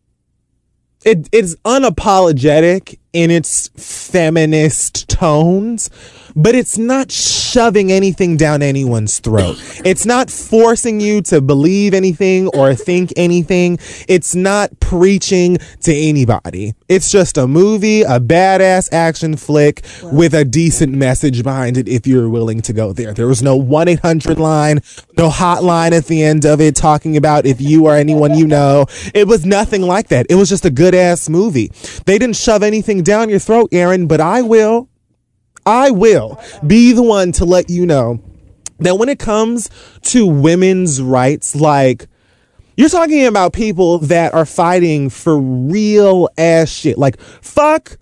It, it's unapologetic in its feminist tones, but it's not shoving anything down anyone's throat. It's not forcing you to believe anything or think anything. It's not preaching to anybody. It's just a movie, a badass action flick wow. with a decent message behind it if you're willing to go there. There was no one eight hundred line, no hotline at the end of it talking about if you or anyone you know. It was nothing like that. It was just a good ass movie. They didn't shove anything down your throat, Aaron, but I will. I will be the one to let you know that when it comes to women's rights, like, you're talking about people that are fighting for real ass shit. Like, fuck,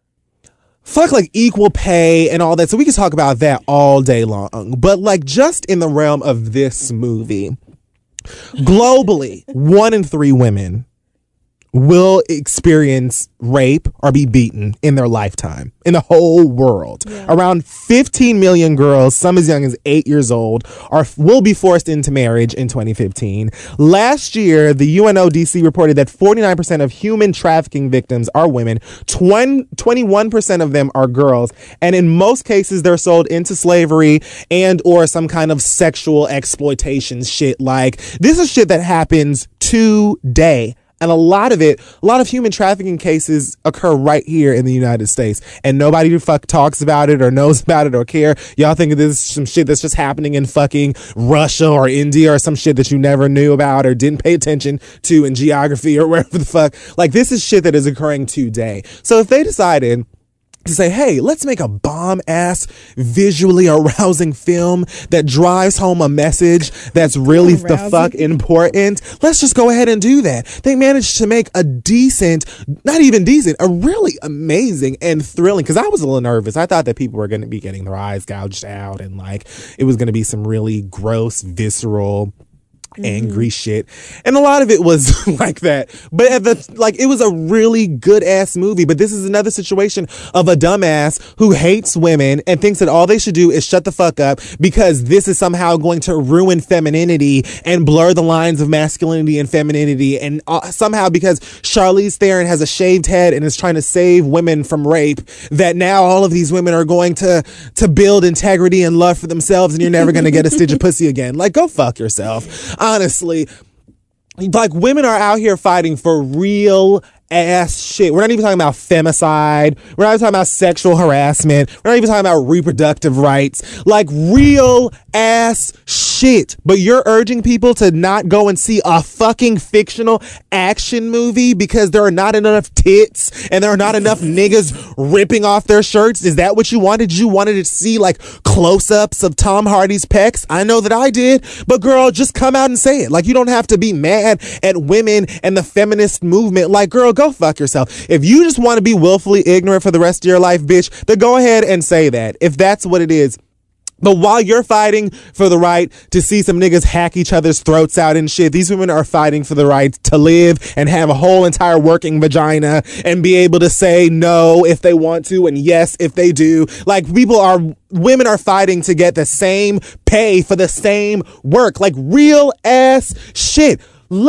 fuck, like, equal pay and all that. So we can talk about that all day long. But, like, just in the realm of this movie, globally, one in three women will experience rape or be beaten in their lifetime in the whole world. Yeah. Around fifteen million girls, some as young as eight years old, are will be forced into marriage in twenty fifteen. Last year, the U N O D C reported that forty-nine percent of human trafficking victims are women, twenty-one percent of them are girls, and in most cases, they're sold into slavery and or some kind of sexual exploitation shit. Like, this is shit that happens today. And a lot of it, a lot of human trafficking cases occur right here in the United States. And nobody who fuck talks about it or knows about it or care. Y'all think this is some shit that's just happening in fucking Russia or India or some shit that you never knew about or didn't pay attention to in geography or wherever the fuck. Like, this is shit that is occurring today. So if they decided to say, hey, let's make a bomb-ass, visually arousing film that drives home a message that's really arousing. The fuck important. Let's just go ahead and do that. They managed to make a decent, not even decent, a really amazing and thrilling, because I was a little nervous. I thought that people were going to be getting their eyes gouged out and, like, it was going to be some really gross, visceral, angry mm-hmm. shit, and a lot of it was like that, but at the like it was a really good ass movie. But this is another situation of a dumbass who hates women and thinks that all they should do is shut the fuck up because this is somehow going to ruin femininity and blur the lines of masculinity and femininity, and uh, somehow because Charlize Theron has a shaved head and is trying to save women from rape, that now all of these women are going to to build integrity and love for themselves, and you're never going to get a stitch of pussy again. Like, go fuck yourself. Honestly, like, women are out here fighting for real ass shit. We're not even talking about femicide. We're not even talking about sexual harassment. We're not even talking about reproductive rights. Like, real ass shit. But you're urging people to not go and see a fucking fictional action movie because there are not enough tits and there are not enough niggas ripping off their shirts. Is that what you wanted? You wanted to see, like, close-ups of Tom Hardy's pecs? I know that I did. But girl, just come out and say it. Like, you don't have to be mad at women and the feminist movement. Like, girl, go fuck yourself. If you just want to be willfully ignorant for the rest of your life, bitch, then go ahead and say that, if that's what it is. But while you're fighting for the right to see some niggas hack each other's throats out and shit, these women are fighting for the right to live and have a whole entire working vagina and be able to say no if they want to and yes if they do. Like, people are, women are fighting to get the same pay for the same work. Like, real ass shit. Let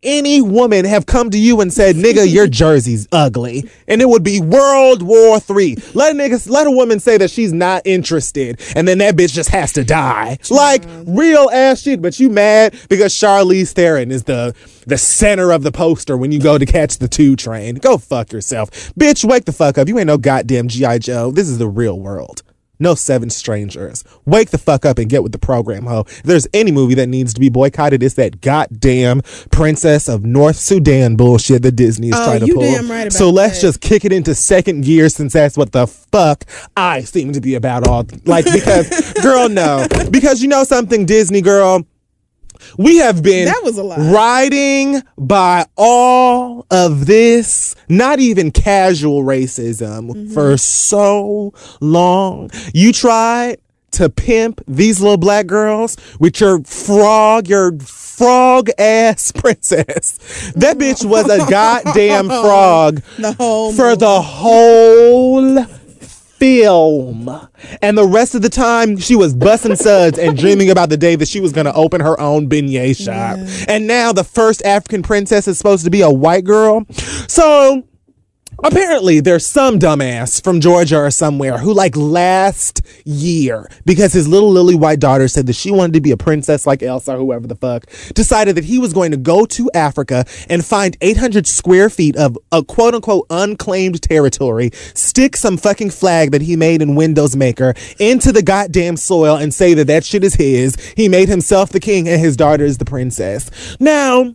any woman have come to you and said, nigga, your jersey's ugly, and it would be World War Three. Let a nigga, let a woman say that she's not interested, and then that bitch just has to die. Like real ass shit. But you mad because Charlize Theron is the the center of the poster when you go to catch the two train. Go fuck yourself, bitch. Wake the fuck up. You ain't no goddamn G I. Joe. This is the real world. No Seven Strangers. Wake the fuck up and get with the program, ho. If there's any movie that needs to be boycotted, it's that goddamn Princess of North Sudan bullshit that Disney is oh, trying to you pull. Damn right about so let's that. just kick it into second gear, since that's what the fuck I seem to be about all. Like, because, girl, no. Because you know something, Disney girl? We have been that was a lie. riding by all of this, not even casual racism, mm-hmm. for so long. You tried to pimp these little black girls with your frog, your frog ass princess. That bitch was a goddamn frog the whole for movie. the whole film, and the rest of the time she was busting suds and dreaming about the day that she was going to open her own beignet shop. Yeah. And now the first African princess is supposed to be a white girl. So apparently there's some dumbass from Georgia or somewhere who, like, last year, because his little lily white daughter said that she wanted to be a princess like Elsa or whoever the fuck, decided that he was going to go to Africa and find eight hundred square feet of a quote-unquote unclaimed territory, stick some fucking flag that he made in Windows Maker into the goddamn soil and say that that shit is his. He made himself the king and his daughter is the princess. Now,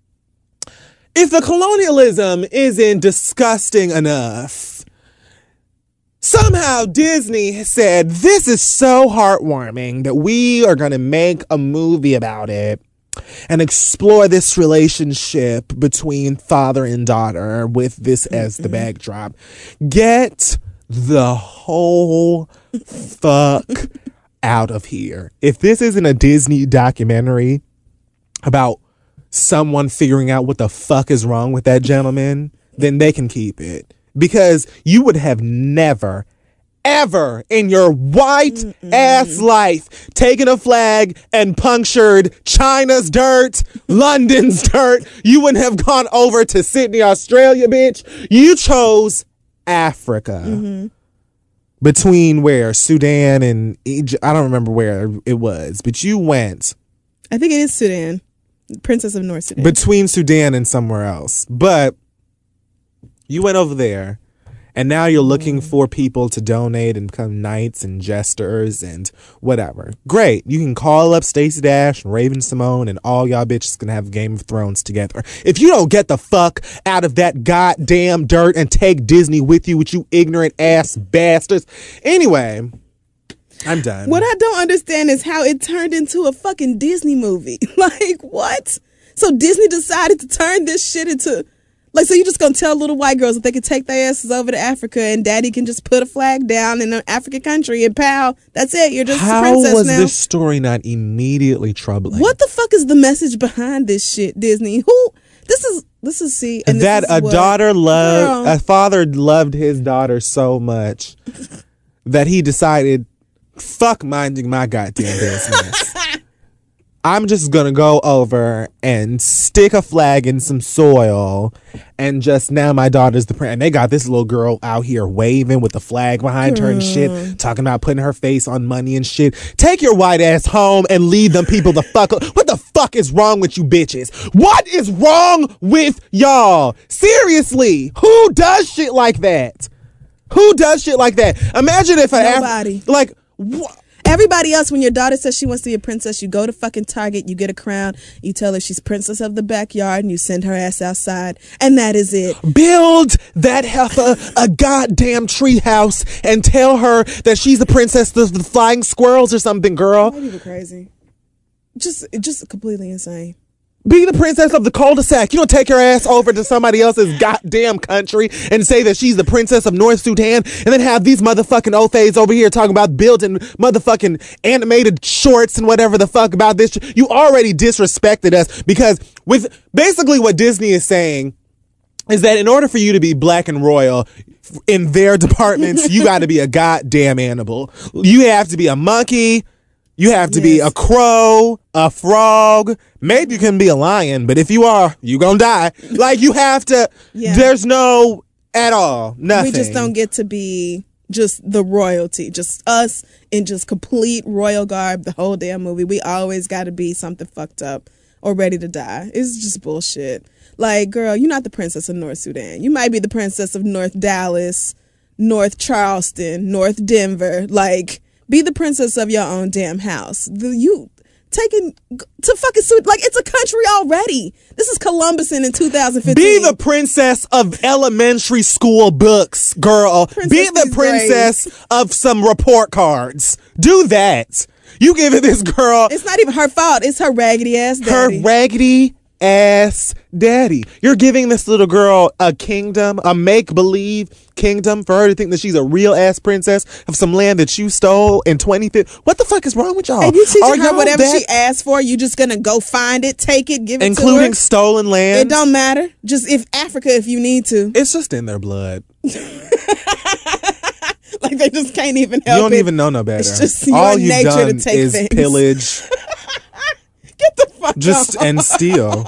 if the colonialism isn't disgusting enough, somehow Disney said, this is so heartwarming that we are going to make a movie about it and explore this relationship between father and daughter with this as the backdrop. Get the whole fuck out of here. If this isn't a Disney documentary about someone figuring out what the fuck is wrong with that gentleman, then they can keep it. Because you would have never, ever in your white Mm-mm. ass life taken a flag and punctured China's dirt, London's dirt. You wouldn't have gone over to Sydney, Australia, bitch. You chose Africa. Mm-hmm. Between where? Sudan and Egypt. I don't remember where it was, but you went. I think it is Sudan. Princess of North Sudan. Between Sudan and somewhere else. But you went over there, and now you're looking mm. for people to donate and become knights and jesters and whatever. Great. You can call up Stacey Dash and Raven Simone, and all y'all bitches can have Game of Thrones together. If you don't get the fuck out of that goddamn dirt and take Disney with you, with you ignorant ass bastards. Anyway, I'm done. What I don't understand is how it turned into a fucking Disney movie. Like, what? So Disney decided to turn this shit into, like, so you just gonna tell little white girls that they can take their asses over to Africa and daddy can just put a flag down in an African country and pow, that's it. You're just how a princess now. How was this story not immediately troubling? What the fuck is the message behind this shit, Disney? Who? This is, this is, see. And that this is a what, daughter loved, girl. a father loved his daughter so much that he decided, fuck minding my goddamn business. I'm just gonna go over and stick a flag in some soil, and just now my daughter's the prince. And they got this little girl out here waving with the flag behind her and shit, talking about putting her face on money and shit. Take your white ass home and leave them people the fuck up. What the fuck is wrong with you bitches? What is wrong with y'all? Seriously, who does shit like that? Who does shit like that? Imagine if an Nobody. Af- like what? Everybody else, when your daughter says she wants to be a princess, you go to fucking Target, you get a crown, you tell her she's princess of the backyard, and you send her ass outside, and that is it. Build that heifer a goddamn treehouse and tell her that she's a princess of the flying squirrels or something, girl. Why people crazy? Just, just completely insane. Be the princess of the cul-de-sac. You don't take your ass over to somebody else's goddamn country and say that she's the princess of North Sudan, and then have these motherfucking Othays over here talking about building motherfucking animated shorts and whatever the fuck about this. You already disrespected us, because with basically what Disney is saying is that in order for you to be black and royal in their departments, you got to be a goddamn animal. You have to be a monkey. You have to Yes. be a crow, a frog. Maybe you can be a lion, but if you are, you gonna die. Like, you have to. Yeah. There's no at all nothing. We just don't get to be just the royalty, just us in just complete royal garb the whole damn movie. We always got to be something fucked up or ready to die. It's just bullshit. Like, girl, you're not the princess of North Sudan. You might be the princess of North Dallas, North Charleston, North Denver. Like, be the princess of your own damn house. The, you taking to fucking suit like it's a country already. This is Columbus in two thousand fifteen. Be the princess of elementary school books, girl. Princess Be the these princess grades. of some report cards. Do that. You give it this girl It's not even her fault. It's her raggedy ass daddy. her raggedy ass daddy. You're giving this little girl a kingdom, a make-believe kingdom for her to think that she's a real ass princess of some land that you stole in twenty fifteen. What the fuck is wrong with y'all? And you Are teaching her y'all whatever that- she asked for, you just gonna go find it, take it, give it to including her. stolen land. It don't matter. Just if Africa, if you need to. It's just in their blood. Like, they just can't even help You don't it. even know no better. It's just your All you've nature to done take is things. pillage, Get the fuck just off. and steal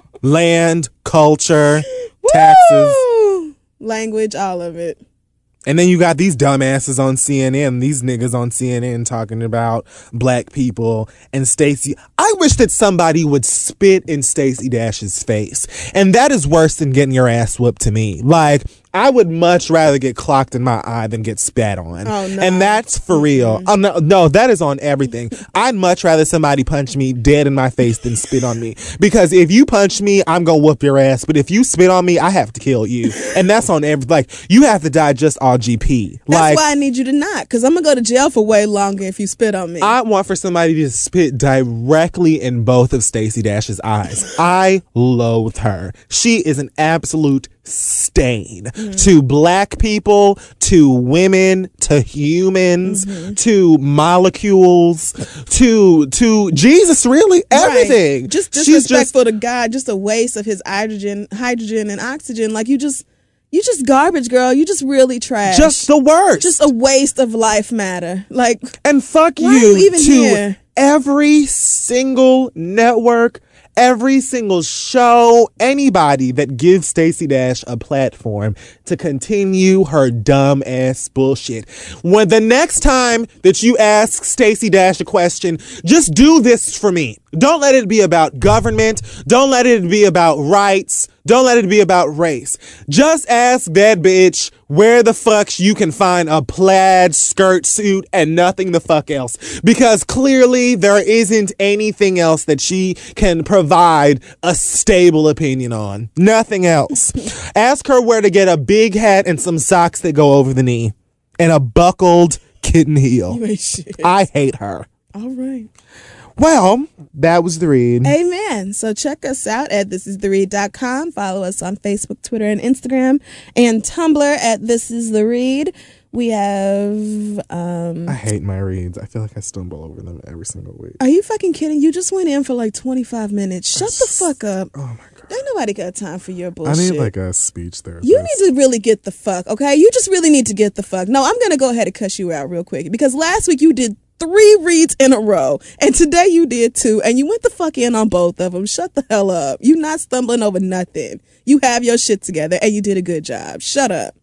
land, culture, taxes, Woo! Language, all of it. and then you got these dumbasses on C N N. These niggas on C N N talking about black people and Stacey. I wish that somebody would spit in Stacey Dash's face, and that is worse than getting your ass whooped to me. Like, I would much rather get clocked in my eye than get spat on. Oh, no. And that's for real. Oh, no, no, that is on everything. I'd much rather somebody punch me dead in my face than spit on me. Because if you punch me, I'm going to whoop your ass. But if you spit on me, I have to kill you. And that's on every, like, you have to die just R G P. That's Like, why I need you to not, because I'm going to go to jail for way longer if you spit on me. I want for somebody to spit directly in both of Stacey Dash's eyes. I loathe her. She is an absolute stain mm-hmm. to black people, to women, to humans, mm-hmm. to molecules, to to Jesus, really everything. Right. Just disrespectful just, to God, just a waste of his hydrogen, hydrogen and oxygen. Like, you just you just garbage, girl. You just really trash. Just the worst. Just a waste of life matter. Like, and fuck why you, are you even to here? Every single network, every single show, anybody that gives Stacey Dash a platform to continue her dumb ass bullshit. When the next time that you ask Stacey Dash a question, just do this for me. Don't let it be about government. Don't let it be about rights. Don't let it be about race. Just ask that bitch where the fuck you can find a plaid skirt suit and nothing the fuck else. Because clearly there isn't anything else that she can provide a stable opinion on. Nothing else. Ask her where to get a big hat and some socks that go over the knee. And a buckled kitten heel. You ain't shit. I hate her. All right. Well, that was the read. Amen. So check us out at this is the read dot com. Follow us on Facebook, Twitter, and Instagram, and Tumblr at This Is The Read. We have... Um, I hate my reads. I feel like I stumble over them every single week. Are you fucking kidding? You just went in for like twenty-five minutes. Shut the fuck up. Oh my God. Ain't nobody got time for your bullshit. I need like a speech therapist. You need to really get the fuck, okay? You just really need to get the fuck. No, I'm going to go ahead and cuss you out real quick because last week you did three reads in a row, and today you did two, and you went the fuck in on both of them. Shut the hell up. You not stumbling over nothing. You have your shit together, and you did a good job. Shut up.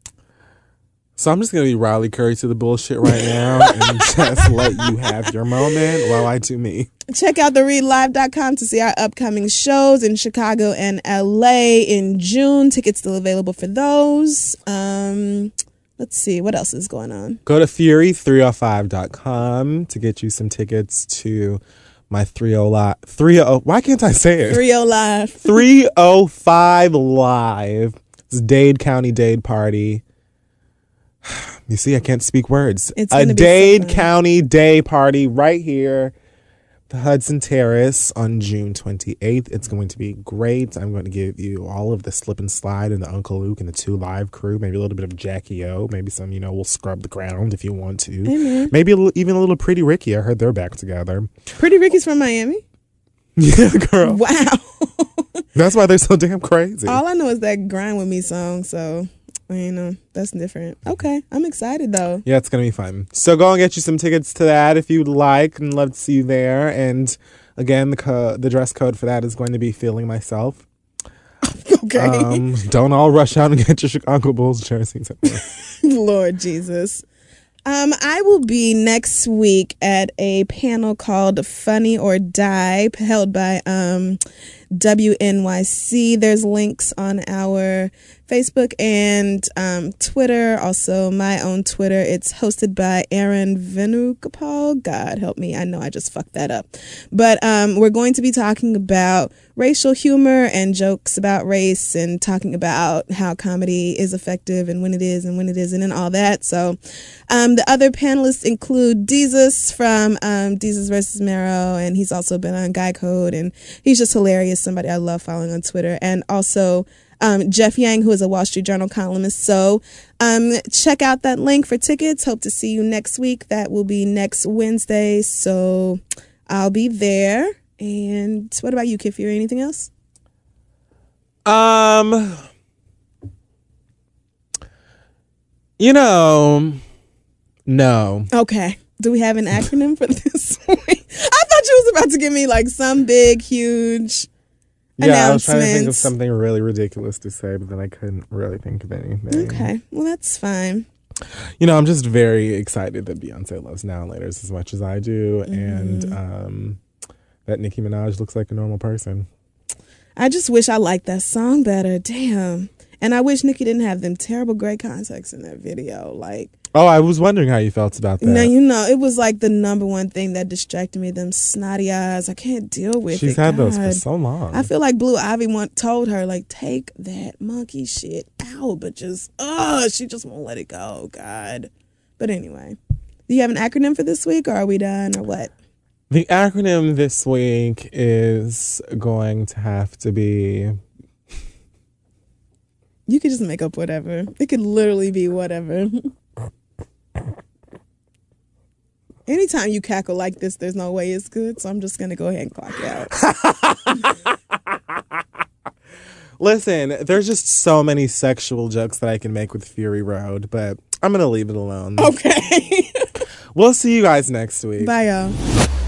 So I'm just going to be Riley Curry to the bullshit right now and just let you have your moment while I do me. Check out the read live dot com to see our upcoming shows in Chicago and L A in June. Tickets still available for those. Um... Let's see. What else is going on? Go to fury three oh five dot com to get you some tickets to my three oh live. three oh Why can't I say it? three oh Live. three oh five Live. It's Dade County Dade Party. You see, I can't speak words. It's A gonna be Dade so fun. County Day Party right here. The Hudson Terrace on June twenty-eighth. It's going to be great. I'm going to give you all of the Slip and Slide and the Uncle Luke and the two live crew. Maybe a little bit of Jackie O. Maybe some, you know, we'll scrub the ground if you want to. Amen. Maybe a little, even a little Pretty Ricky. I heard they're back together. Pretty Ricky's from Miami. Yeah, girl. Wow. That's why they're so damn crazy. All I know is that Grind With Me song, so You know, that's different. Okay, I'm excited though. Yeah, it's going to be fun. So go and get you some tickets to that if you'd like, and love to see you there. And again, the co- the dress code for that is going to be feeling myself. Okay. Um, don't all rush out and get your Chicago Bulls jerseys. Lord Jesus. Um, I will be next week at a panel called Funny or Die, held by um, W N Y C. There's links on our Facebook and um, Twitter, also my own Twitter. It's hosted by Aaron Venugopal. God help me, I know I just fucked that up. But um, we're going to be talking about racial humor and jokes about race, and talking about how comedy is effective and when it is and when it isn't and all that. So um, the other panelists include Deezus from um, Deezus versus Mero, and he's also been on Guy Code, and he's just hilarious, somebody I love following on Twitter. And also Um, Jeff Yang, who is a Wall Street Journal columnist. So um, check out that link for tickets. Hope to see you next week. That will be next Wednesday. So I'll be there. And what about you, Kiffy, or anything else? Um, you know, no. Okay. Do we have an acronym for this week? I thought you was about to give me like some big, huge... Yeah, I was trying to think of something really ridiculous to say, but then I couldn't really think of anything. Okay, well, that's fine. You know, I'm just very excited that Beyonce loves Now and Laters as much as I do, Mm-hmm. and um, that Nicki Minaj looks like a normal person. I just wish I liked that song better. Damn. And I wish Nicki didn't have them terrible gray contacts in that video. Like, oh, I was wondering how you felt about that. now, you know, it was like the number one thing that distracted me, them snotty eyes. I can't deal with She's it. had God. those for so long. I feel like Blue Ivy want, told her, like, take that monkey shit out, but just, ugh, she just won't let it go. God. But anyway, do you have an acronym for this week, or are we done, or what? The acronym this week is going to have to be... You could just make up whatever. It could literally be whatever. Anytime you cackle like this, there's no way it's good, so I'm just going to go ahead and clock out. Listen, there's just so many sexual jokes that I can make with Fury Road, but I'm going to leave it alone. Okay. We'll see you guys next week. Bye, y'all.